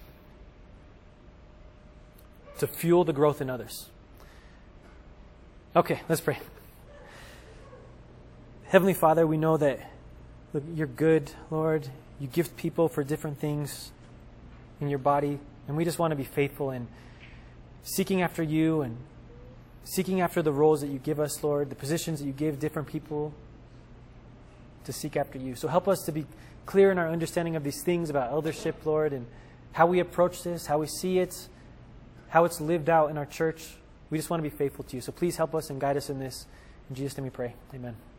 To fuel the growth in others. Okay, let's pray. Heavenly Father, we know that look, you're good, Lord. You gift people for different things in your body. And we just want to be faithful in seeking after you and seeking after the roles that you give us, Lord, the positions that you give different people to seek after you. So help us to be clear in our understanding of these things about eldership, Lord, and how we approach this, how we see it, how it's lived out in our church. We just want to be faithful to you. So please help us and guide us in this. In Jesus' name we pray. Amen.